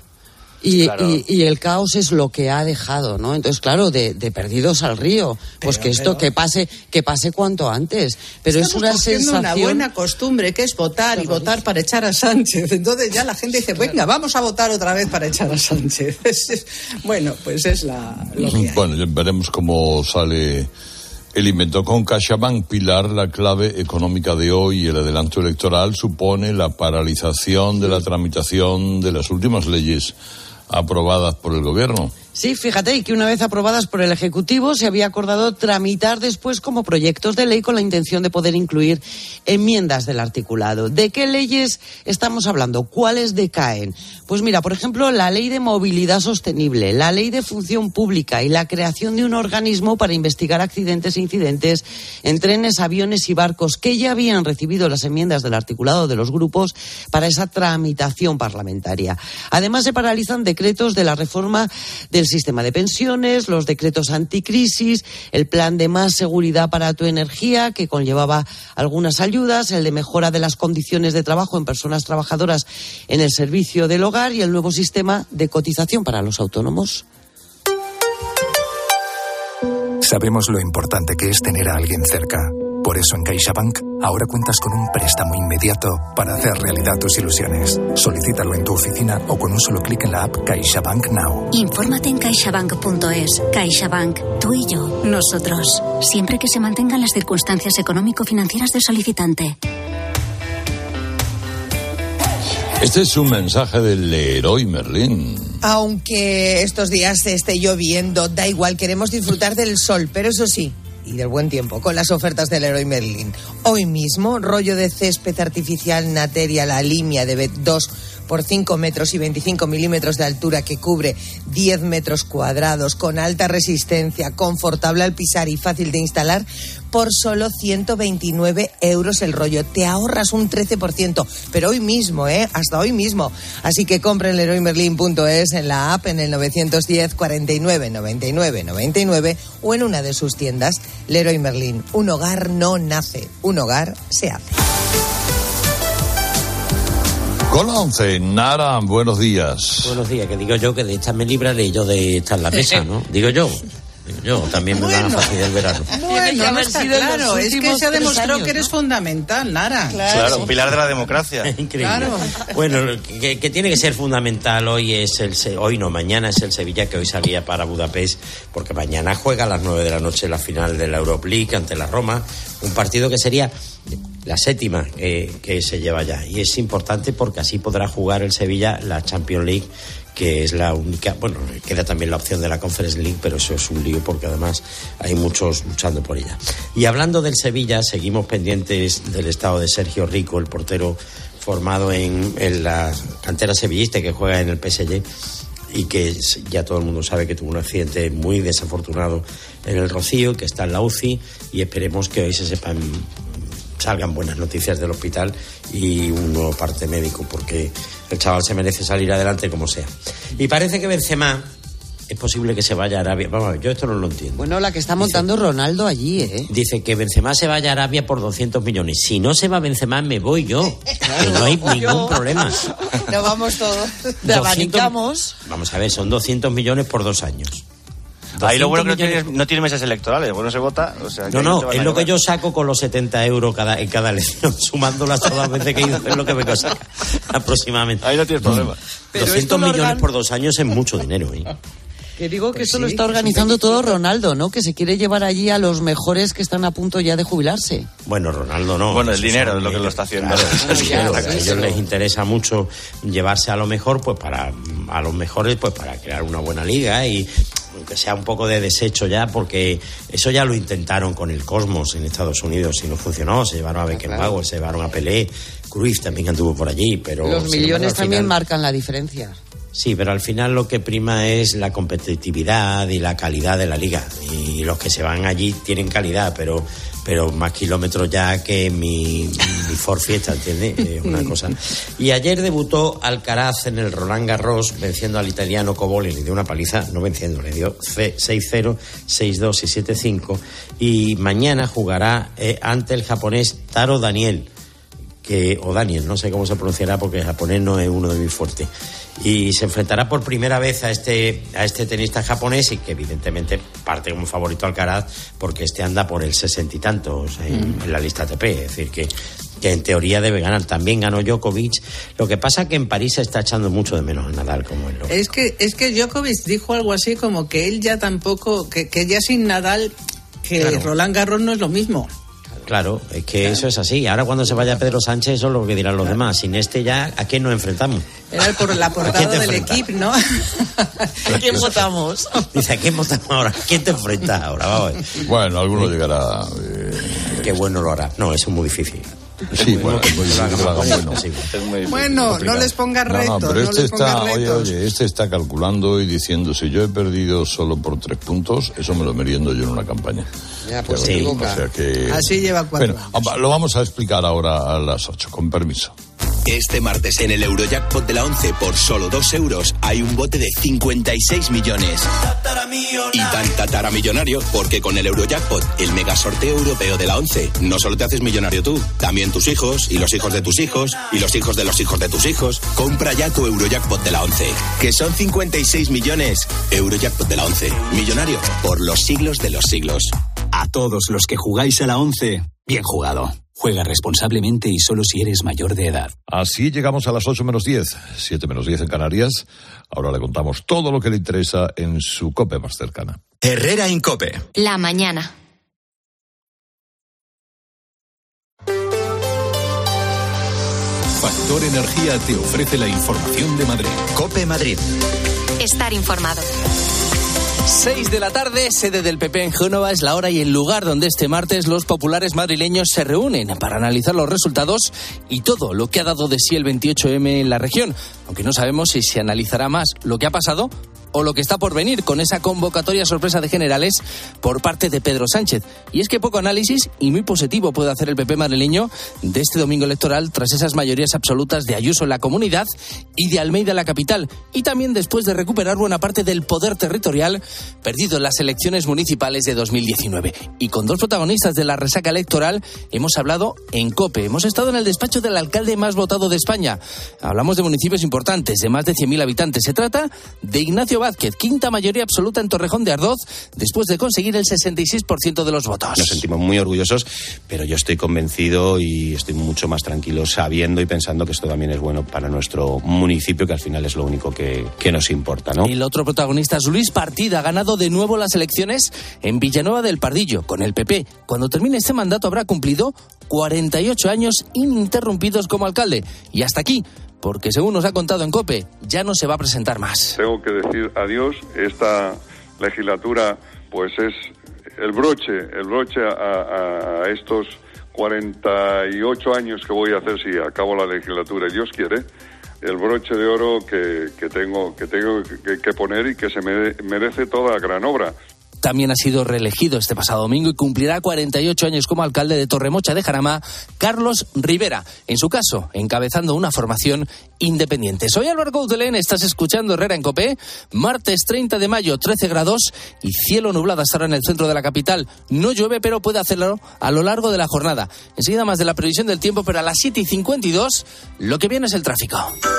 [SPEAKER 9] Y el caos es lo que ha dejado, ¿no? Entonces, claro, de perdidos al río, pues que pase cuanto antes. Pero es una sensación,
[SPEAKER 7] una buena costumbre que es votar y votar para echar a Sánchez. Entonces ya la gente dice, venga, vamos a votar otra vez para echar a Sánchez. Bueno, pues es lo que hay.
[SPEAKER 4] Bueno, ya veremos cómo sale el invento. Con CaixaBank, Pilar, la clave económica de hoy y el adelanto electoral supone la paralización de la tramitación de las últimas leyes aprobadas por el gobierno.
[SPEAKER 9] Sí, fíjate, y que una vez aprobadas por el Ejecutivo se había acordado tramitar después como proyectos de ley con la intención de poder incluir enmiendas del articulado. ¿De qué leyes estamos hablando? ¿Cuáles decaen? Pues mira, por ejemplo, la Ley de Movilidad Sostenible, la Ley de Función Pública y la creación de un organismo para investigar accidentes e incidentes en trenes, aviones y barcos que ya habían recibido las enmiendas del articulado de los grupos para esa tramitación parlamentaria. Además, se paralizan decretos de la reforma del sistema de pensiones, los decretos anticrisis, el plan de más seguridad para tu energía, que conllevaba algunas ayudas, el de mejora de las condiciones de trabajo en personas trabajadoras en el servicio del hogar y el nuevo sistema de cotización para los autónomos.
[SPEAKER 19] Sabemos lo importante que es tener a alguien cerca. Por eso en CaixaBank ahora cuentas con un préstamo inmediato para hacer realidad tus ilusiones. Solicítalo en tu oficina o con un solo clic en la app CaixaBank Now.
[SPEAKER 31] Infórmate en caixabank.es. CaixaBank, tú y yo, nosotros. Siempre que se mantengan las circunstancias económico-financieras del solicitante.
[SPEAKER 4] Este es un mensaje del Leroy Merlin.
[SPEAKER 10] Aunque estos días esté lloviendo, da igual, queremos disfrutar del sol, pero eso sí, y del buen tiempo, con las ofertas del Leroy Merlin. Hoy mismo, rollo de césped artificial Nateria, la Limia de 2 por 5 metros y 25 milímetros de altura, que cubre 10 metros cuadrados, con alta resistencia, confortable al pisar y fácil de instalar, por solo 129 euros el rollo. Te ahorras un 13%, pero hoy mismo, hasta hoy mismo. Así que compra en leroymerlin.es, en la app, en el 910 49 99 99 o en una de sus tiendas. Leroy Merlin, un hogar no nace, un hogar se hace.
[SPEAKER 4] Con la 11, Nara, buenos días.
[SPEAKER 11] Buenos días, que digo yo que de estas me libraré yo de estar en la mesa, ¿no? Digo yo, también me van a fastidiar el verano.
[SPEAKER 7] Bueno, no está claro, es que se ha demostrado que eres fundamental, Nara.
[SPEAKER 8] Claro, un pilar de la democracia.
[SPEAKER 11] Increíble.
[SPEAKER 7] Claro.
[SPEAKER 11] Bueno, que tiene que ser fundamental mañana es el Sevilla, que hoy salía para Budapest, porque mañana juega a las 9 de la noche la final de la Europa League ante la Roma, un partido que sería la séptima que se lleva ya, y es importante porque así podrá jugar el Sevilla la Champions League, que es la única, queda también la opción de la Conference League, pero eso es un lío porque además hay muchos luchando por ella. Y hablando del Sevilla, seguimos pendientes del estado de Sergio Rico, el portero formado en la cantera sevillista, que juega en el PSG y que ya todo el mundo sabe que tuvo un accidente muy desafortunado en el Rocío, que está en la UCI, y esperemos que hoy salgan buenas noticias del hospital y un nuevo parte médico, porque el chaval se merece salir adelante como sea. Y parece que Benzema es posible que se vaya a Arabia. Vamos a ver, yo esto no lo entiendo.
[SPEAKER 9] Bueno, la que está montando Ronaldo allí, ¿eh?
[SPEAKER 11] Dice que Benzema se vaya a Arabia por 200 millones. Si no se va Benzema, me voy yo. Que no hay ningún problema.
[SPEAKER 10] Nos vamos todos.
[SPEAKER 11] Te abanicamos. Vamos a ver, son 200 millones por 2 años.
[SPEAKER 8] Ahí lo bueno que no tiene mesas electorales, bueno, se vota. O sea,
[SPEAKER 11] no, es lo que yo saco con los 70 euros en cada elección, sumándolas todas las veces que he ido, es lo que me saca aproximadamente.
[SPEAKER 8] Ahí no tienes problema.
[SPEAKER 11] 200 millones por 2 años es mucho dinero, ¿eh?
[SPEAKER 9] Que digo que eso lo está organizando todo Ronaldo, ¿no? Que se quiere llevar allí a los mejores que están a punto ya de jubilarse.
[SPEAKER 11] Bueno, Ronaldo no.
[SPEAKER 8] Bueno, el dinero es lo que lo está haciendo.
[SPEAKER 11] Claro, a ellos les interesa mucho llevarse a lo mejor, para crear una buena liga, y aunque sea un poco de desecho ya, porque eso ya lo intentaron con el Cosmos en Estados Unidos y no funcionó. Se llevaron a Beckenbauer, se llevaron a Pelé, Cruyff también anduvo por allí, pero
[SPEAKER 9] los millones también marcan la diferencia.
[SPEAKER 11] Sí, pero al final lo que prima es la competitividad y la calidad de la liga. Y los que se van allí tienen calidad, pero más kilómetros ya que mi Ford Fiesta, ¿entiendes? Es una cosa. Y ayer debutó Alcaraz en el Roland Garros, venciendo al italiano Cobolli. Le dio una paliza, no venciendo, le dio 6-0, 6-2 y 7-5. Y mañana jugará ante el japonés Taro Daniel, o Daniel, no sé cómo se pronunciará porque el japonés no es uno de mis fuertes. Y se enfrentará por primera vez a este tenista japonés, y que evidentemente parte como favorito Alcaraz, porque anda por el 60 y tantos en la lista ATP, es decir que en teoría debe ganar. También ganó Djokovic. Lo que pasa que en París se está echando mucho de menos a Nadal, como él lo...
[SPEAKER 7] Es que Djokovic dijo algo así como que él ya tampoco, que ya sin Nadal, que claro. Roland Garros no es lo mismo.
[SPEAKER 11] Claro, es que eso es así. Ahora cuando se vaya Pedro Sánchez, eso es lo que dirán los demás. Sin este ya, ¿a quién nos enfrentamos?
[SPEAKER 7] Era por la portada del equipo, ¿no?
[SPEAKER 10] ¿A quién votamos?
[SPEAKER 11] Dice, ¿a quién votamos ahora? ¿A quién te enfrentas ahora? Vamos a ver.
[SPEAKER 4] Bueno, alguno llegará.
[SPEAKER 11] Qué bueno lo hará. No, eso es muy difícil.
[SPEAKER 4] Sí, bueno, es muy difícil que lo hagan bueno.
[SPEAKER 7] Bueno, no les pongas retos.
[SPEAKER 4] No, pero este está, oye, este está calculando y diciendo, si yo he perdido solo por 3 puntos, eso me lo meriendo yo en una campaña.
[SPEAKER 7] Ya, pues
[SPEAKER 4] sí, o sea que... Así
[SPEAKER 7] lleva 4
[SPEAKER 4] años. Lo vamos a explicar ahora a las 8, con permiso.
[SPEAKER 12] Este martes en el Eurojackpot de la 11 por solo 2 euros hay un bote de 56 millones. Y tan tataramillonario porque con el Eurojackpot, el mega sorteo europeo de la 11, no solo te haces millonario tú, también tus hijos y los hijos de tus hijos y los hijos de los hijos de tus hijos. Compra ya tu Eurojackpot de la 11, que son 56 millones. Eurojackpot de la 11, millonario por los siglos de los siglos.
[SPEAKER 17] A todos los que jugáis a la 11, bien jugado. Juega responsablemente y solo si eres mayor de edad.
[SPEAKER 4] Así llegamos a las 8 menos 10, 7 menos 10 en Canarias. Ahora le contamos todo lo que le interesa en su COPE más cercana.
[SPEAKER 1] Herrera Incope.
[SPEAKER 2] La mañana.
[SPEAKER 13] Factor Energía te ofrece la información de Madrid.
[SPEAKER 1] COPE Madrid.
[SPEAKER 2] Estar informado.
[SPEAKER 6] 6 de la tarde, sede del PP en Génova es la hora y el lugar donde este martes los populares madrileños se reúnen para analizar los resultados y todo lo que ha dado de sí el 28M en la región, aunque no sabemos si se analizará más lo que ha pasado o lo que está por venir con esa convocatoria sorpresa de generales por parte de Pedro Sánchez. Y es que poco análisis y muy positivo puede hacer el PP madrileño de este domingo electoral tras esas mayorías absolutas de Ayuso en la comunidad y de Almeida en la capital, y también después de recuperar buena parte del poder territorial perdido en las elecciones municipales de 2019. Y con 2 protagonistas de la resaca electoral hemos hablado en COPE. Hemos estado en el despacho del alcalde más votado de España. Hablamos de municipios importantes, de más de 100.000 habitantes. Se trata de Ignacio Vázquez, quinta mayoría absoluta en Torrejón de Ardoz, después de conseguir el 66% de los votos.
[SPEAKER 14] Nos sentimos muy orgullosos, pero yo estoy convencido y estoy mucho más tranquilo sabiendo y pensando que esto también es bueno para nuestro municipio, que al final es lo único que nos importa, ¿no?
[SPEAKER 6] El otro protagonista es Luis Partida, ha ganado de nuevo las elecciones en Villanueva del Pardillo, con el PP. Cuando termine este mandato habrá cumplido 48 años ininterrumpidos como alcalde. Y hasta aquí, porque según nos ha contado en COPE, ya no se va a presentar más.
[SPEAKER 15] Tengo que decir adiós. Esta legislatura pues es el broche a estos 48 años que voy a hacer si acabo la legislatura, y Dios quiere, el broche de oro que tengo que poner y que se merece toda gran obra.
[SPEAKER 6] También ha sido reelegido este pasado domingo y cumplirá 48 años como alcalde de Torremocha de Jarama, Carlos Rivera, en su caso, encabezando una formación independiente. Soy Álvaro Coudelén, estás escuchando Herrera en COPE, martes 30 de mayo, 13 grados y cielo nublado hasta ahora en el centro de la capital. No llueve, pero puede hacerlo a lo largo de la jornada. Enseguida más de la previsión del tiempo, pero a las 7:52 lo que viene es el tráfico.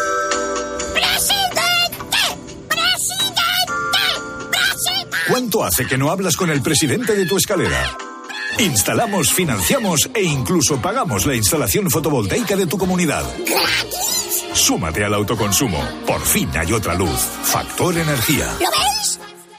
[SPEAKER 13] ¿Cuánto hace que no hablas con el presidente de tu escalera? Instalamos, financiamos e incluso pagamos la instalación fotovoltaica de tu comunidad. ¡Gratis! Súmate al autoconsumo. Por fin hay otra luz. Factor Energía.
[SPEAKER 16] ¿Lo veis?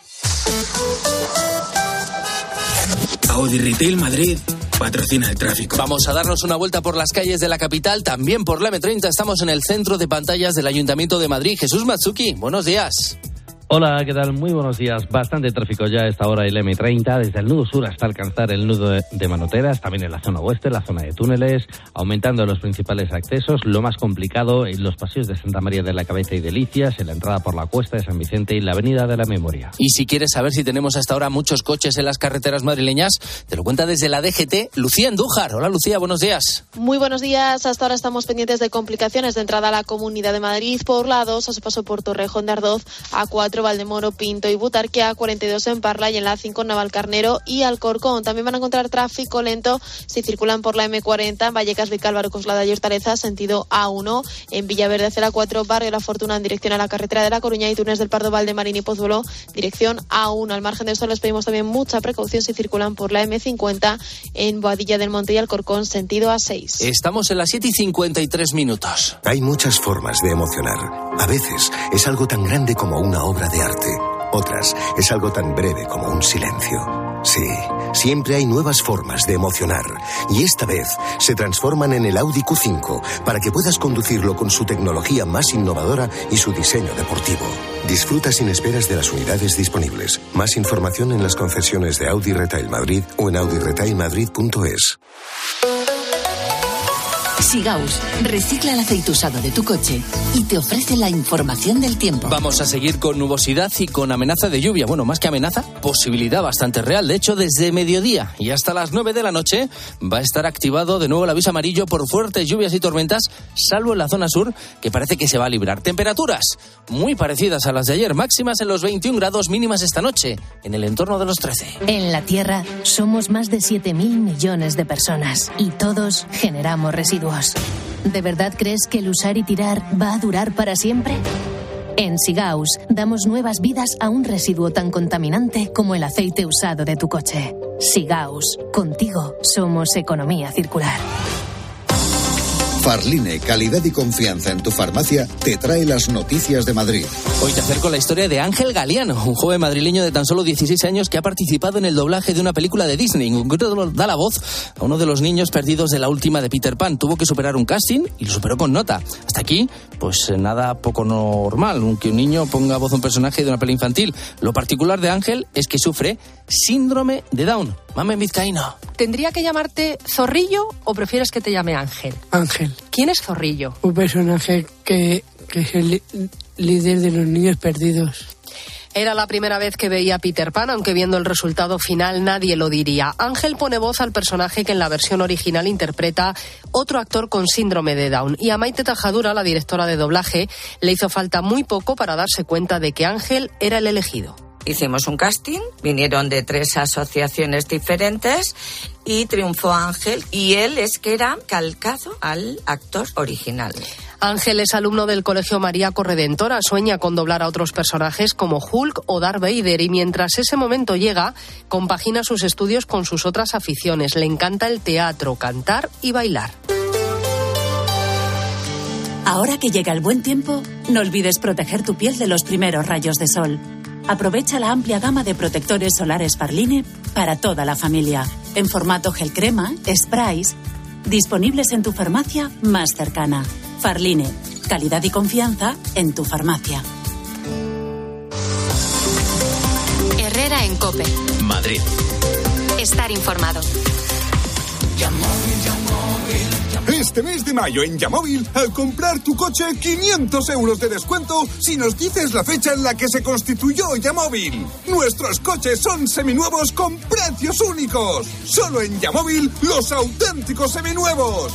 [SPEAKER 16] Audi Retail Madrid patrocina el tráfico.
[SPEAKER 6] Vamos a darnos una vuelta por las calles de la capital, también por la M30. Estamos en el centro de pantallas del Ayuntamiento de Madrid. Jesús Matsuki, buenos días.
[SPEAKER 18] Hola, ¿qué tal? Muy buenos días. Bastante tráfico ya a esta hora el M30, desde el nudo sur hasta alcanzar el nudo de Manoteras, también en la zona oeste, la zona de túneles, aumentando los principales accesos. Lo más complicado en los paseos de Santa María de la Cabeza y Delicias, en la entrada por la Cuesta de San Vicente y la Avenida de la Memoria.
[SPEAKER 6] Y si quieres saber si tenemos hasta ahora muchos coches en las carreteras madrileñas, te lo cuenta desde la DGT Lucía Andújar. Hola Lucía, buenos días.
[SPEAKER 22] Muy buenos días. Hasta ahora estamos pendientes de complicaciones de entrada a la Comunidad de Madrid por la A2 a su paso por Torrejón de Ardoz, A4 Valdemoro, Pinto y Butarque, A42 en Parla y en la A5 Navalcarnero y Alcorcón. También van a encontrar tráfico lento si circulan por la M40 en Vallecas, Vicálvaro, Coslada y Hortaleza, sentido A1, en Villaverde hacia la A4, Barrio La Fortuna en dirección a la carretera de La Coruña y Túnez del Pardo, Valdemarín y Pozuelo, dirección A1. Al margen de esto les pedimos también mucha precaución si circulan por la M50 en Boadilla del Monte y Alcorcón, sentido A6.
[SPEAKER 6] Estamos en las 7:53.
[SPEAKER 3] Hay muchas formas de emocionar. A veces es algo tan grande como una obra de arte. Otras es algo tan breve como un silencio.
[SPEAKER 5] Sí, siempre hay nuevas formas de emocionar. Y esta vez se transforman en el Audi Q5 para que puedas conducirlo con su tecnología más innovadora y su diseño deportivo. Disfruta sin esperas de las unidades disponibles. Más información en las concesiones de Audi Retail Madrid o en audiretailmadrid.es.
[SPEAKER 20] Sigaus recicla el aceite usado de tu coche y te ofrece la información del tiempo.
[SPEAKER 6] Vamos a seguir con nubosidad y con amenaza de lluvia. Bueno, más que amenaza, posibilidad bastante real. De hecho, desde mediodía y hasta las 9 de la noche va a estar activado de nuevo el aviso amarillo por fuertes lluvias y tormentas, salvo en la zona sur, que parece que se va a librar. Temperaturas muy parecidas a las de ayer, máximas en los 21 grados, mínimas esta noche en el entorno de los 13.
[SPEAKER 31] En la Tierra somos más de 7.000 millones de personas y todos generamos residuos. ¿De verdad crees que el usar y tirar va a durar para siempre? En Sigaus damos nuevas vidas a un residuo tan contaminante como el aceite usado de tu coche. Sigaus, contigo somos economía circular.
[SPEAKER 21] Farline, calidad y confianza en tu farmacia, te trae las noticias de Madrid.
[SPEAKER 6] Hoy te acerco la historia de Ángel Galiano, un joven madrileño de tan solo 16 años que ha participado en el doblaje de una película de Disney. En concreto da la voz a uno de los niños perdidos de la última de Peter Pan. Tuvo que superar un casting y lo superó con nota. Hasta aquí, pues nada poco normal, aunque un niño ponga voz a un personaje de una peli infantil. Lo particular de Ángel es que sufre síndrome de Down. Mamen vizcaíno.
[SPEAKER 23] ¿Tendría que llamarte Zorrillo o prefieres que te llame Ángel?
[SPEAKER 24] Ángel.
[SPEAKER 23] ¿Quién es Zorrillo?
[SPEAKER 24] Un personaje que es el líder de los niños perdidos.
[SPEAKER 23] Era la primera vez que veía a Peter Pan, aunque viendo el resultado final nadie lo diría. Ángel pone voz al personaje que en la versión original interpreta otro actor con síndrome de Down. Y a Maite Tajadura, la directora de doblaje, le hizo falta muy poco para darse cuenta de que Ángel era el elegido.
[SPEAKER 31] Hicimos un casting, vinieron de 3 asociaciones diferentes y triunfó Ángel, y él es que era calcado al actor original.
[SPEAKER 23] Ángel es alumno del Colegio María Corredentora, sueña con doblar a otros personajes como Hulk o Darth Vader, y mientras ese momento llega, compagina sus estudios con sus otras aficiones. Le encanta el teatro, cantar y bailar.
[SPEAKER 31] Ahora que llega el buen tiempo, no olvides proteger tu piel de los primeros rayos de sol. Aprovecha la amplia gama de protectores solares Farline para toda la familia, en formato gel crema, sprays, disponibles en tu farmacia más cercana. Farline, calidad y confianza en tu farmacia.
[SPEAKER 2] Herrera en COPE.
[SPEAKER 1] Madrid.
[SPEAKER 2] Estar informado.
[SPEAKER 25] Este mes de mayo en Yamóvil, al comprar tu coche, 500 euros de descuento si nos dices la fecha en la que se constituyó Yamóvil. Nuestros coches son seminuevos con precios únicos. Solo en Yamóvil, los auténticos seminuevos.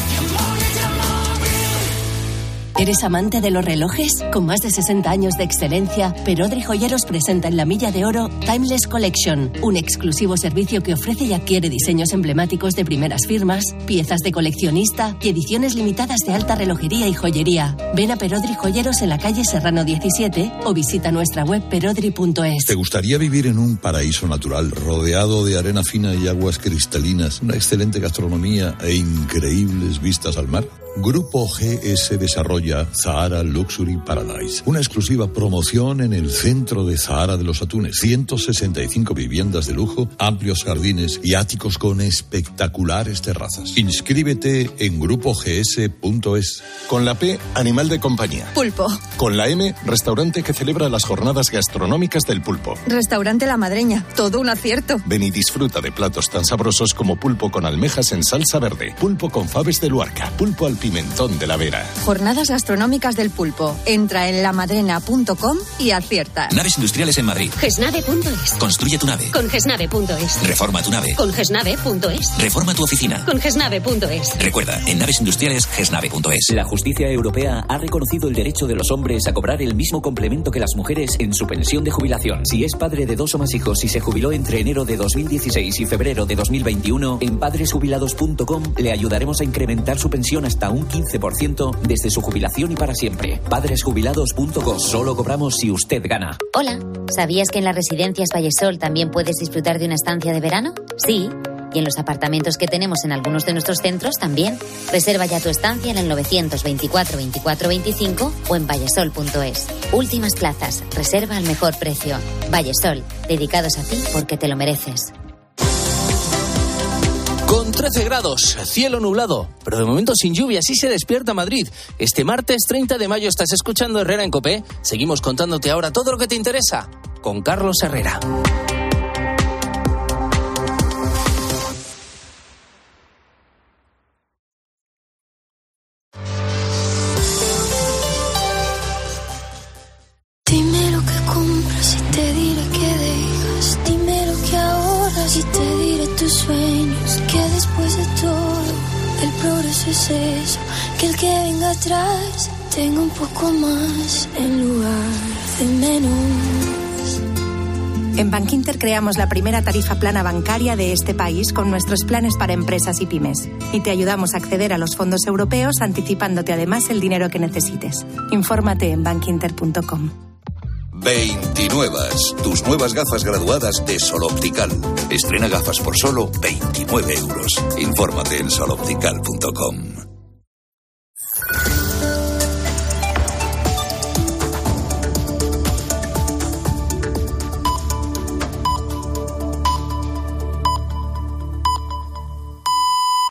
[SPEAKER 31] ¿Eres amante de los relojes? Con más de 60 años de excelencia, Perodri Joyeros presenta en la Milla de Oro Timeless Collection, un exclusivo servicio que ofrece y adquiere diseños emblemáticos de primeras firmas, piezas de coleccionista y ediciones limitadas de alta relojería y joyería. Ven a Perodri Joyeros en la calle Serrano 17 o visita nuestra web perodri.es.
[SPEAKER 4] ¿Te gustaría vivir en un paraíso natural, rodeado de arena fina y aguas cristalinas, una excelente gastronomía e increíbles vistas al mar? Grupo GS desarrolla Zahara Luxury Paradise, una exclusiva promoción en el centro de Zahara de los Atunes. 165 viviendas de lujo, amplios jardines y áticos con espectaculares terrazas. Inscríbete en grupogs.es.
[SPEAKER 21] Con la P, animal de compañía.
[SPEAKER 31] Pulpo.
[SPEAKER 21] Con la M, restaurante que celebra las jornadas gastronómicas del pulpo.
[SPEAKER 31] Restaurante La Madreña, todo un acierto.
[SPEAKER 21] Ven y disfruta de platos tan sabrosos como pulpo con almejas en salsa verde, pulpo con faves de Luarca, pulpo al pimentón de la Vera.
[SPEAKER 31] Jornadas gastronómicas del pulpo. Entra en lamadrena.com y acierta.
[SPEAKER 26] Naves industriales en Madrid.
[SPEAKER 31] Gesnave.es.
[SPEAKER 26] Construye tu nave.
[SPEAKER 31] Con Gesnave.es.
[SPEAKER 26] Reforma tu nave.
[SPEAKER 31] Con Gesnave.es.
[SPEAKER 26] Reforma tu oficina.
[SPEAKER 31] Con Gesnave.es.
[SPEAKER 26] Recuerda, en naves industriales, Gesnave.es.
[SPEAKER 27] La justicia europea ha reconocido el derecho de los hombres a cobrar el mismo complemento que las mujeres en su pensión de jubilación. Si es padre de 2 o más hijos y se jubiló entre enero de 2016 y febrero de 2021, en padresjubilados.com le ayudaremos a incrementar su pensión hasta un 15% desde su jubilación y para siempre. Padresjubilados.com. Solo cobramos si usted gana.
[SPEAKER 28] Hola, ¿sabías que en las residencias Vallesol también puedes disfrutar de una estancia de verano? Sí, y en los apartamentos que tenemos en algunos de nuestros centros también. Reserva ya tu estancia en el 924 24 25 o en vallesol.es. Últimas plazas, reserva al mejor precio. Vallesol, dedicados a ti porque te lo mereces.
[SPEAKER 6] Con 13 grados, cielo nublado, pero de momento sin lluvia, así se despierta Madrid. Este martes 30 de mayo estás escuchando Herrera en COPE. Seguimos contándote ahora todo lo que te interesa con Carlos Herrera.
[SPEAKER 7] Dime lo que compras y te diré que dejas. Dime lo que ahorras y te diré tus sueños. Que después de todo, el progreso es eso. Que el que venga atrás tenga un poco más en lugar de menos.
[SPEAKER 8] En Bankinter creamos la primera tarifa plana bancaria de este país con nuestros planes para empresas y pymes. Y te ayudamos a acceder a los fondos europeos anticipándote además el dinero que necesites. Infórmate en bankinter.com.
[SPEAKER 9] 29. Tus nuevas gafas graduadas de Sol Optical. Estrena gafas por solo 29 euros. Infórmate en soloptical.com.